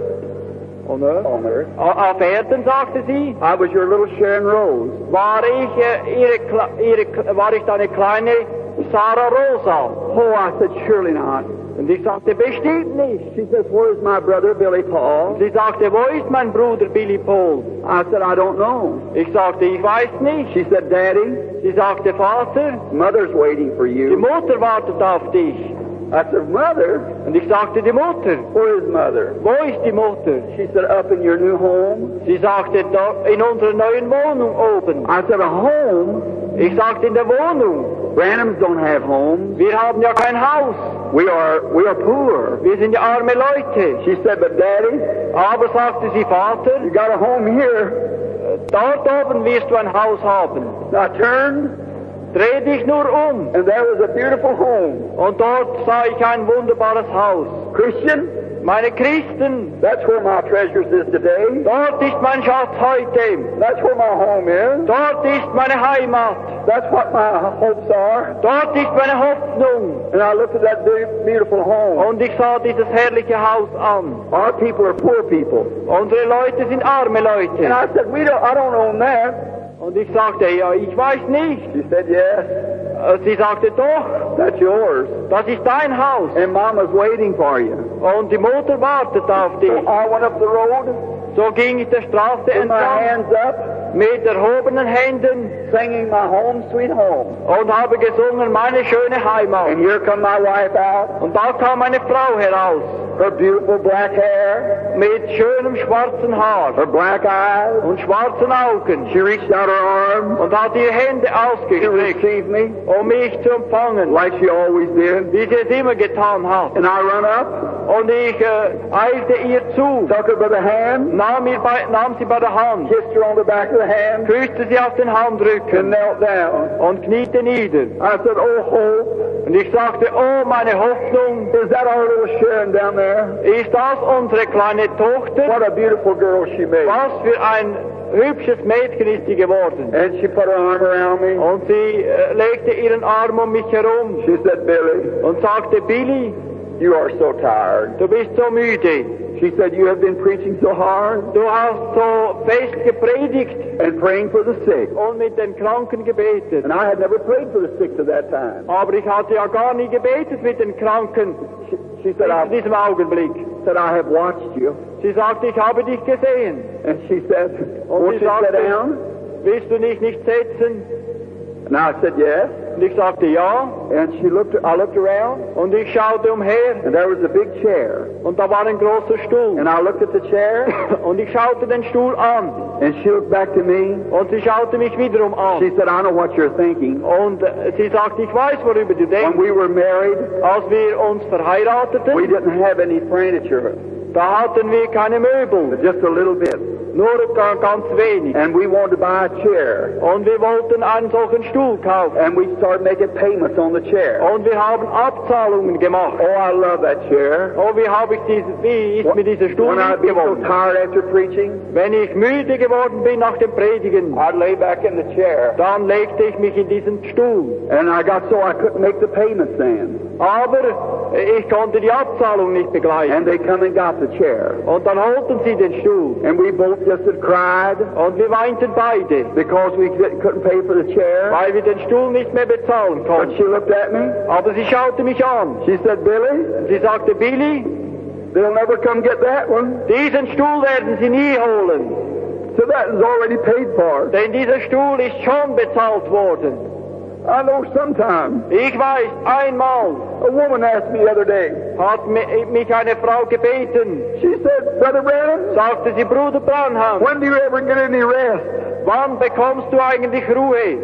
On Earth? On earth. Auf Erden, sagte sie, I was your little Sharon Rose. war ich, äh, ihre, Kle- ihre, war ich deine kleine Sarah Rosa. Oh, I said, surely not. Und ich sagte, bestimmt nicht. She says, where's my brother Billy Paul? Sie sagte, wo ist mein Bruder Billy Paul? I said, I don't know. Ich sagte, ich weiß nicht. She said, Daddy, Sie sagte, Vater, Mother's waiting for die you. Mutter wartet auf dich. I said, Mother? Und ich sagte, die Mutter. Where is Mother? Wo ist die Mutter? She said, up in your new home. Sie sagte, da in unserer neuen Wohnung oben. I said, a home? Ich sagte, in der Wohnung. Branhams don't have homes. Wir haben ja kein Haus. We are, we are poor. Wir sind ja arme Leute. She said, but Daddy, Aber sagte sie, Vater, you got a home here. dort oben wirst du ein Haus haben. I turned, Dreh dich nur um. and there was a beautiful home. Und dort sah ich ein wunderbares Haus. Christian, Meine Christen, that's where my treasures is today. dort ist mein Schatz heute. That's where my home is. Dort ist meine Heimat. That's what my hopes are. Dort ist meine Hoffnung. And I looked at that be- beautiful home. Und ich sah dieses herrliche Haus an. Our people are poor people. Unsere Leute sind arme Leute. And I said, we don't, I don't own that. Und ich sagte, ja, ich weiß nicht. She said, yes, Äh, Sie sagte, doch, that's yours. das ist dein Haus. And Mama's waiting for you. Und die Mutter wartet auf dich. So I went up the road, So ging ich der Straße with my entlang hands up, mit erhobenen Händen singing my home sweet home. und habe gesungen, meine schöne Heimat. And here come my wife out, Und da kam eine Frau heraus her beautiful black hair, mit schönem schwarzen Haar her black eyes. und schwarzen Augen She reached out her arms und hat ihre Hände to ausgestreckt, receive me, um mich zu empfangen, like she always did. wie sie es immer getan hat. And I run up, Und ich äh, eilte ihr zu, took her by the hand, nahm, ihr bei, nahm sie bei der Hand, kissed her on the back of the hand, küsste sie auf den and Handrücken knelt down. und kniete nieder. I said, oh, Hope, Und ich sagte, oh, meine Hoffnung, is that our little Sharon down there? ist das unsere kleine Tochter? What a beautiful girl she made. Was für ein hübsches Mädchen ist sie geworden. And she put her arm around me. Und sie äh, legte ihren Arm um mich herum She said, Billy, und sagte, Billy, you are so tired. du bist so müde. She said, you have been preaching so hard Du hast so fest gepredigt and praying for the sick. und mit den Kranken gebetet. And I had never prayed for the sick to that time. Aber ich hatte ja gar nie gebetet mit den Kranken She, she said, in I, diesem Augenblick. said, I have watched you. Sie sagte, ich habe dich gesehen. And she said, Und won't sie you sit sagte, down? willst du dich nicht setzen? And I said, yes. Und ich sagte, ja. And she looked, I looked around, Und ich schaute umher and there was a big chair. und da war ein großer Stuhl. And I looked at the chair, Und ich schaute den Stuhl an and she looked back to me. und sie schaute mich wiederum She an. said, I know what you're thinking. Und äh, sie sagte, ich weiß, worüber du When denkst. we were married, Als wir uns we verheirateten, didn't have any furniture, da hatten wir keine Möbel, but just a little bit. nur ga- ganz wenig. And we wanted to buy a chair. Und wir wollten einen solchen Stuhl kaufen. And we started making payments on the chair. Und wir haben Abzahlungen gemacht. Oh, I love that chair. Oh, wie habe ich diese, wie ist mir dieser Stuhl When I'd be so geworden? tired after preaching, Wenn ich müde geworden bin nach dem Predigen, I'd lay back in the chair. dann legte ich mich in diesen Stuhl. And I got so I couldn't make the payments then. Aber äh, ich konnte die Abzahlung nicht begleiten. And they come and got the chair. Und dann holten sie den Stuhl. And we both just had cried Und wir weinten beide, because we couldn't couldn't pay for the chair. weil wir den Stuhl nicht mehr bezahlen But konnten. she looked at me. Aber sie schaute mich an. She said, Billy, Sie sagte, Billy, they'll never come get that one. diesen Stuhl werden sie nie holen. So that is already paid for. Denn dieser Stuhl ist schon bezahlt worden. I know sometimes. Ich weiß, einmal A woman asked me the other day. hat mi- mich eine Frau gebeten. She said, Brother Branham, Sagte sie, Bruder Branham, when do you ever get any rest? wann bekommst du eigentlich Ruhe?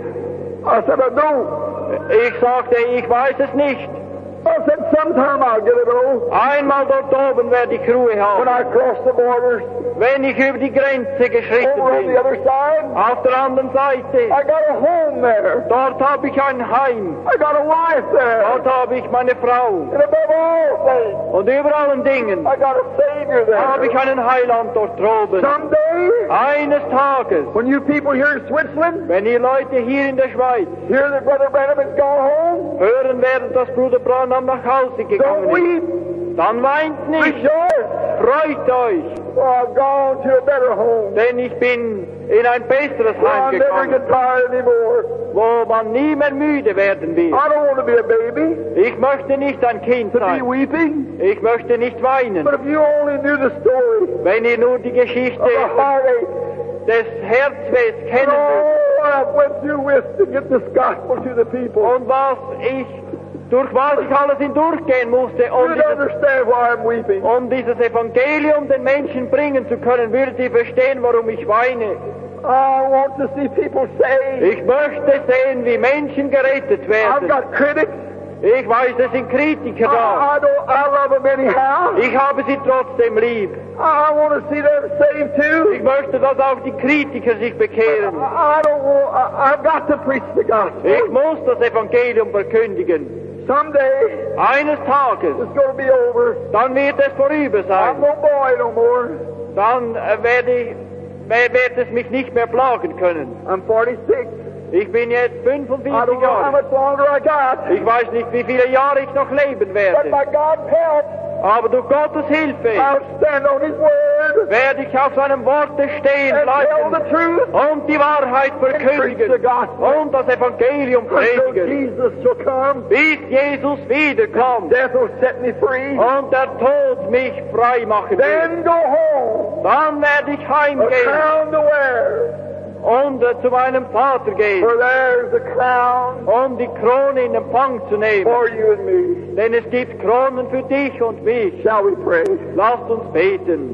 I said, I don't. Ich sagte, ich weiß es nicht. I said, sometime I'll get it all. Einmal dort oben werde ich Ruhe When haben. I cross the borders, Wenn ich über die Grenze geschritten over on bin. the other side, Auf der anderen Seite, I got a home there. dort habe ich ein Heim. I got a wife there. Dort habe ich meine Frau. And above all things, Und über allen Dingen I got a Savior habe ich there. einen Heiland dort droben. Someday, Eines Tages, when you people here in Switzerland wenn ihr Leute hier in der Schweiz hear that Brother Branham has gone home, hören werden, dass Bruder Branham nach Hause don't gegangen ist, weep, dann weint nicht, rejoice, freut euch, for I've gone to a better home. denn ich bin in ein besseres Where Heim I never gegangen, get tired anymore. wo man nie mehr müde werden wird. I don't want to be a baby, Ich möchte nicht ein Kind to be sein, weeping. ich möchte nicht weinen. But if you only knew the story Wenn ihr nur die Geschichte of the heartache des Herzwehs and kennen würdet all I went through with to get this gospel to the people, und was ich, durch was ich alles hindurchgehen musste, um you'd dieses, understand why I'm weeping. um dieses Evangelium den Menschen bringen zu können, würdet ihr verstehen, warum ich weine. I want to see people saved. Ich möchte sehen, wie Menschen gerettet I've werden. got critics. Ich weiß, es sind Kritiker da. I, I don't. I love them anyhow. Ich habe sie trotzdem lieb. I want to see them saved too. Ich möchte, dass auch die Kritiker sich bekehren. I don't want. I, I've got to preach the Ich gospel. muss das Evangelium verkündigen. Someday Eines Tages, it's going to be over. dann wird es vorüber I'm sein. no boy no more. Dann äh, werde ich, wer- wird es mich nicht mehr plagen können. I'm forty-six. Ich bin jetzt I fünfundvierzig don't know how Jahre. much longer I got. Ich weiß nicht, wie viele Jahre ich noch leben But werde. by God's help, Aber durch Gottes Hilfe I'll stand on His word. werde ich auf seinem Worte stehen and tell bleiben the truth und die Wahrheit and preach the verkündigen gospel und das Evangelium until predigen, Jesus shall come. bis Jesus wiederkommt Death will set me free. und der Tod mich frei machen wird. Then go home, Dann werde ich a heimgehen crown to wear, und äh, zu meinem Vater gehen, for there's a crown um die Krone in Empfang zu nehmen. for you and me. Denn es gibt Kronen für dich und mich. Shall we pray? Lasst uns beten.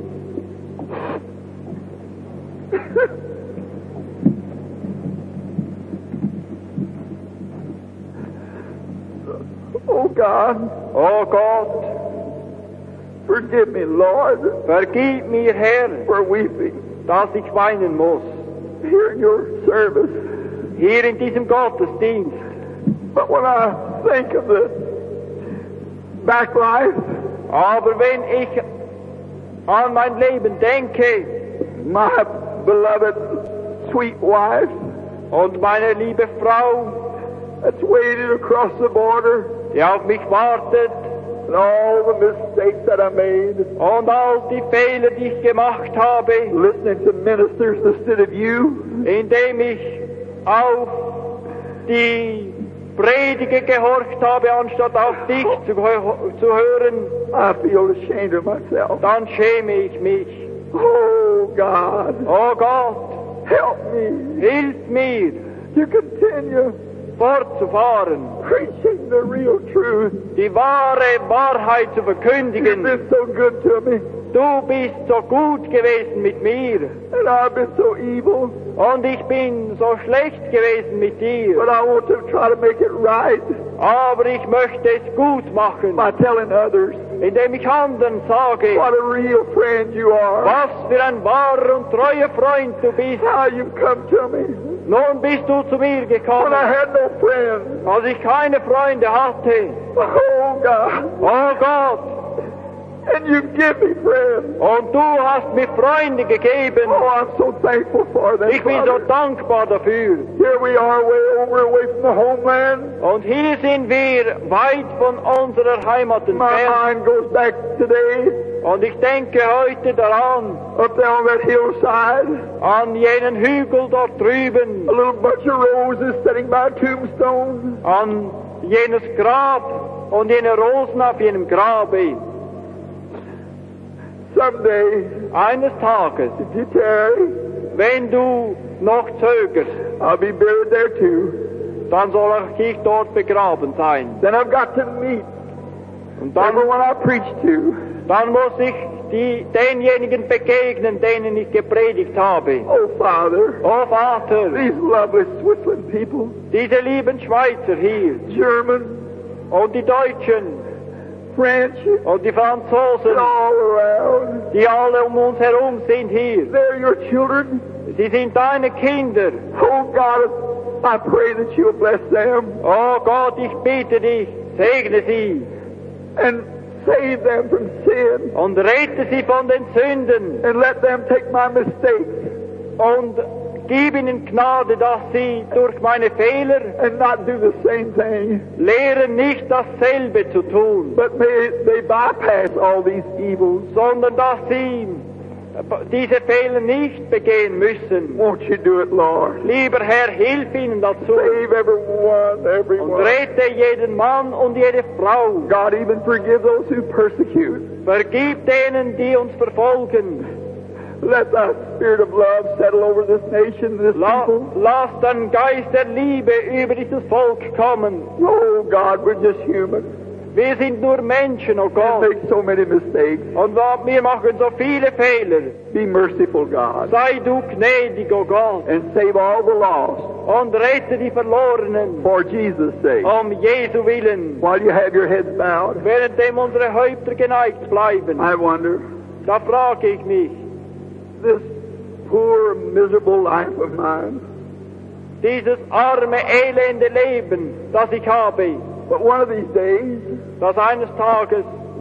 Oh God, O Gott, forgive me, Lord, vergib mir, Herr, for weeping dass ich weinen muss, here in your service. hier in diesem Gottesdienst. But when I think of the back life, Aber wenn ich an mein Leben denke my beloved sweet wife und meine liebe Frau, that's waited across the border, die auf mich wartet, and all the mistakes that I made, und all die Fehler, die ich gemacht habe, listening to ministers instead of you, indem ich auf die Prediger gehorcht habe, anstatt auf dich zu, zu hören, I feel ashamed of myself. dann schäme ich mich. Oh God, Oh Gott, help me hilf mir, to continue fortzufahren, preaching the real truth. die wahre Wahrheit zu You've verkündigen. been so good to me, Du bist so gut gewesen mit mir and I've been so evil, und ich bin so schlecht gewesen mit but dir. I want to try to make it right Aber ich möchte es gut machen, by telling others indem ich anderen sage, what a real friend you are, was für ein wahrer und treuer Freund du bist. how you've come to me Nun bist du zu mir when gekommen, I had no friends. als ich keine Freunde hatte. Oh God, Oh Gott, and you give me friends. und du hast mir Freunde gegeben. Oh, I'm so thankful for them. Ich bin so Father. dankbar dafür. Here we are, way over away from the homeland. Und hier sind wir weit von unserer Heimat My entfernt. mind goes back today Und ich denke heute daran, up there on that hillside, an jenen Hügel dort drüben, a little bunch of roses sitting by a tombstone. an jenes Grab und jene Rosen auf jenem Grabe. Someday, Eines Tages, if you tarry, wenn du noch zögerst, I'll be buried there too. dann soll auch ich dort begraben sein. Then I've got to meet Und dann, everyone I preach to. dann muss ich die, denjenigen begegnen, denen ich gepredigt habe. Oh, Father, Oh Vater, these lovely Switzerland people, diese lieben Schweizer hier German, und die Deutschen French, und die and Franzosen, all around, die alle um uns herum sind hier. they're your children. Sie sind deine Kinder. Oh, God, I pray that you'll bless them Oh Gott, ich bitte dich, segne sie and save them from sin und rette sie von den Sünden and let them take my mistakes und gib ihnen Gnade, dass sie durch meine Fehler and not do the same thing, lehren, nicht dasselbe zu tun, but may they bypass all these evils. sondern dass sie diese Fehler nicht begehen müssen. Won't you do it, Lord? Lieber Herr, hilf ihnen dazu Save everyone, und everyone. rette jeden Mann und jede Frau. God, even forgive those who persecute. Vergib denen, die uns verfolgen. Let thy spirit of love settle over this nation, this La, people. lass den Geist der Liebe über dieses Volk kommen. Oh, God, we're just human. Wir sind nur Menschen, oh We Gott. make so many mistakes. Und wir machen so viele Fehler. Be merciful, God, Sei du gnädig, oh Gott. and save all the lost Und rette die Verlorenen. for Jesus' sake. Um Jesu Willen. While you have your heads bowed, Währenddem unsere Häupter geneigt bleiben. I wonder, Da frage ich mich, this poor, miserable life of mine, dieses arme, elende Leben, das ich habe, but one of these days, das eines Tages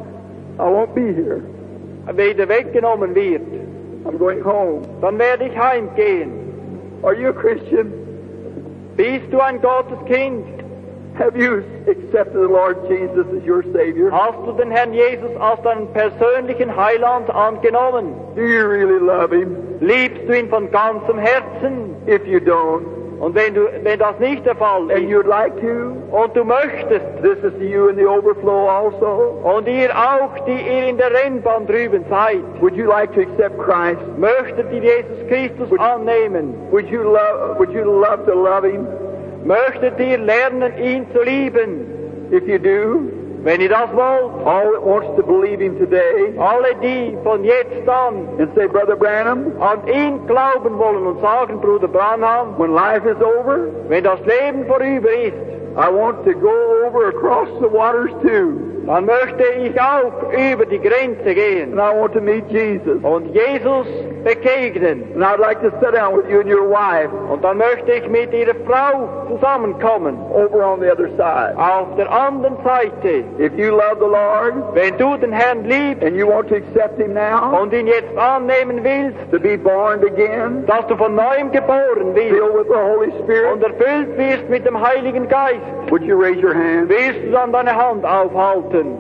I won't be here. wieder weggenommen wird, I'm going home. dann werde ich heimgehen. Are you a Christian? Bist du ein Gotteskind? Have you accepted the Lord Jesus as your Savior? Hast du den Herrn Jesus als deinen persönlichen Heiland angenommen? Do you really love Him? Liebst du ihn von ganzem Herzen? If you don't, Und wenn, du, wenn das nicht der Fall and ist, you'd like to, und du möchtest, this is to you in the overflow also, und ihr auch, die ihr in der Rennbahn drüben seid, would you like to accept Christ? möchtet ihr Jesus Christus Would- annehmen? Would you love, would you love to love Him? Möchtet ihr lernen, ihn zu lieben? If you do, Wenn ihr das wollt, all that wants to believe Him today alle die von jetzt an and say, Brother Branham, an ihn glauben wollen und sagen, Bruder Branham, when life is over, wenn das Leben vorüber ist, I want to go over across the waters too, dann möchte ich auch über die Grenze gehen and I want to meet Jesus. und Jesus begegnen. And I'd like to sit down with you and your wife Und dann möchte ich mit ihrer Frau zusammenkommen, over on the other side. auf der anderen Seite. If you love the Lord Wenn du den Herrn liebst and you want to accept Him now, und ihn jetzt annehmen willst, to be born again, dass du von neuem geboren wirst filled with the Holy Spirit, und erfüllt wirst mit dem Heiligen Geist, would you raise your hand? willst du dann deine Hand aufhalten.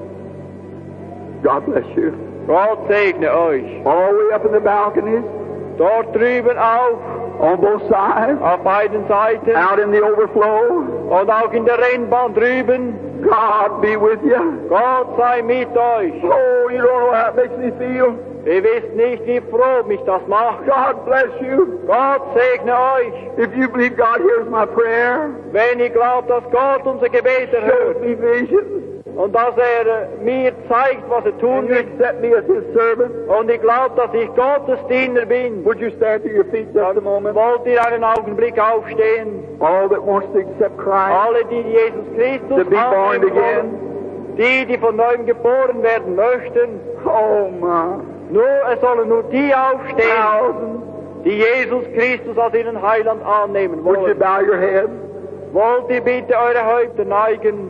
God bless you. Gott segne euch. All the way up in the balconies, Dort drüben auch, on both sides, auf beiden Seiten out in the overflow. und auch in der Rennbahn drüben. God be with you. Gott sei mit euch. Oh, you don't know how it makes me feel. Ihr wisst nicht, wie froh mich das macht. God bless you. Gott segne euch. If you believe God hears my prayer, Wenn ihr glaubt, dass Gott unser Gebet shows erhört me visions, und dass er äh, mir zeigt, was er tun and you will, accept me as His servant, und ich glaube, dass ich Gottes Diener bin, would you stand to your feet just a moment? wollt ihr einen Augenblick aufstehen? All that wants to accept Christ, Alle, die Jesus Christus to be born annehmen again. wollen, die, die von neuem geboren werden möchten, Oh my, nur, es sollen nur die aufstehen, thousands. die Jesus Christus als ihren Heiland annehmen Would you wollen. bow your head? Wollt ihr bitte eure Häupter neigen?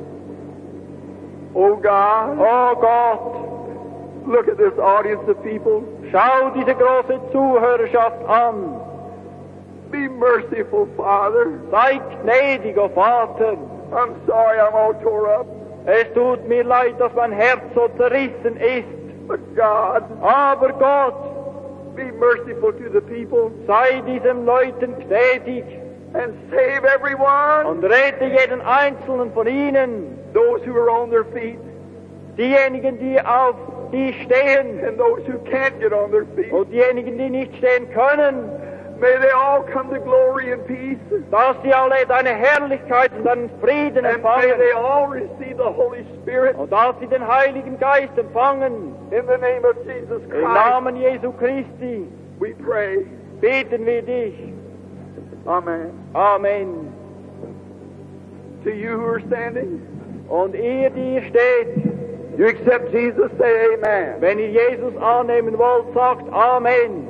Oh God, Oh Gott, look at this audience of people. schau diese große Zuhörerschaft an. Be merciful, Father. Sei gnädig, oh Vater. I'm sorry I'm all tore up, Es tut mir leid, dass mein Herz so zerrissen ist. but God, Aber Gott, be merciful to the people sei diesen Leuten gnädig and save everyone, und rette jeden Einzelnen von ihnen. those who are on their feet Diejenigen, die auf die stehen and those who can't get on their feet. und diejenigen, die nicht stehen können, May they all come to glory and peace, dass sie alle deine Herrlichkeit und deinen Frieden and may empfangen they all receive the Holy Spirit und dass sie den Heiligen Geist empfangen. in the name of Jesus Im Christ. Namen Jesu Christi We pray. beten wir dich. Amen. Amen. To you who are standing, Und ihr, die ihr steht, you accept Jesus, say amen. wenn ihr Jesus annehmen wollt, sagt Amen.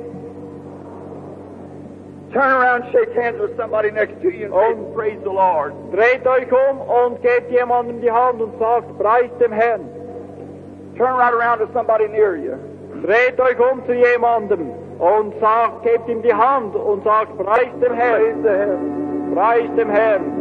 Turn around, shake hands with somebody next to you and say, Oh. praise the Lord. Dreht euch um und gebt jemandem die Hand und sagt, preis dem Herrn. Turn right around to somebody near you. Dreht euch um zu jemandem und sagt, gebt ihm die Hand und sagt, preis dem Herrn. Praise the Lord. Preis dem Herrn.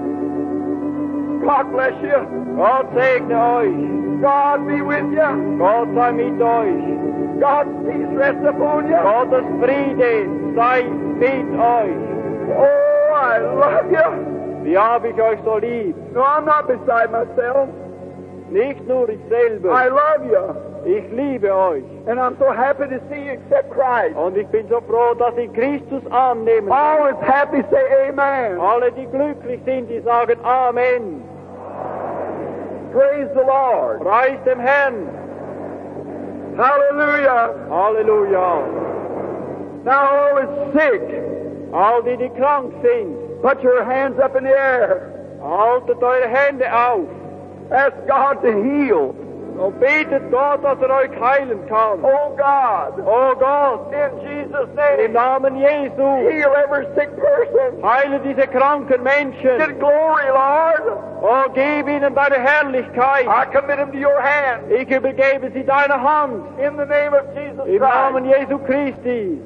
God bless you. Gott segne euch. God be with you. Gott sei mit euch. God's peace rest upon you. Gottes Friede sei mit euch. Oh, I love you. Wie habe ich euch so lieb? No, I'm not beside myself. Nicht nur ich I selber. love you. Ich liebe euch. And I'm so happy to see you accept Christ. Und ich bin so froh, dass ihr Christus annehmen. Always happy, say amen. Alle, die glücklich sind, die sagen Amen. Praise the Lord. Preis dem Herrn. Hallelujah. Halleluja. Now all is sick. All die, die krank sind, Put your hands up in the air. haltet eure Hände auf Ask God to heal. und betet Gott, dass er euch heilen kann. Oh God, Oh Gott, in Jesus' im name, Namen Jesu, heal every sick person. heile diese kranken Menschen. Get glory, Lord. Oh, gib ihnen deine Herrlichkeit. I commit them to your hand. Ich übergebe sie deiner Hand. In the name of Jesus Im Christ. Namen Jesu Christi.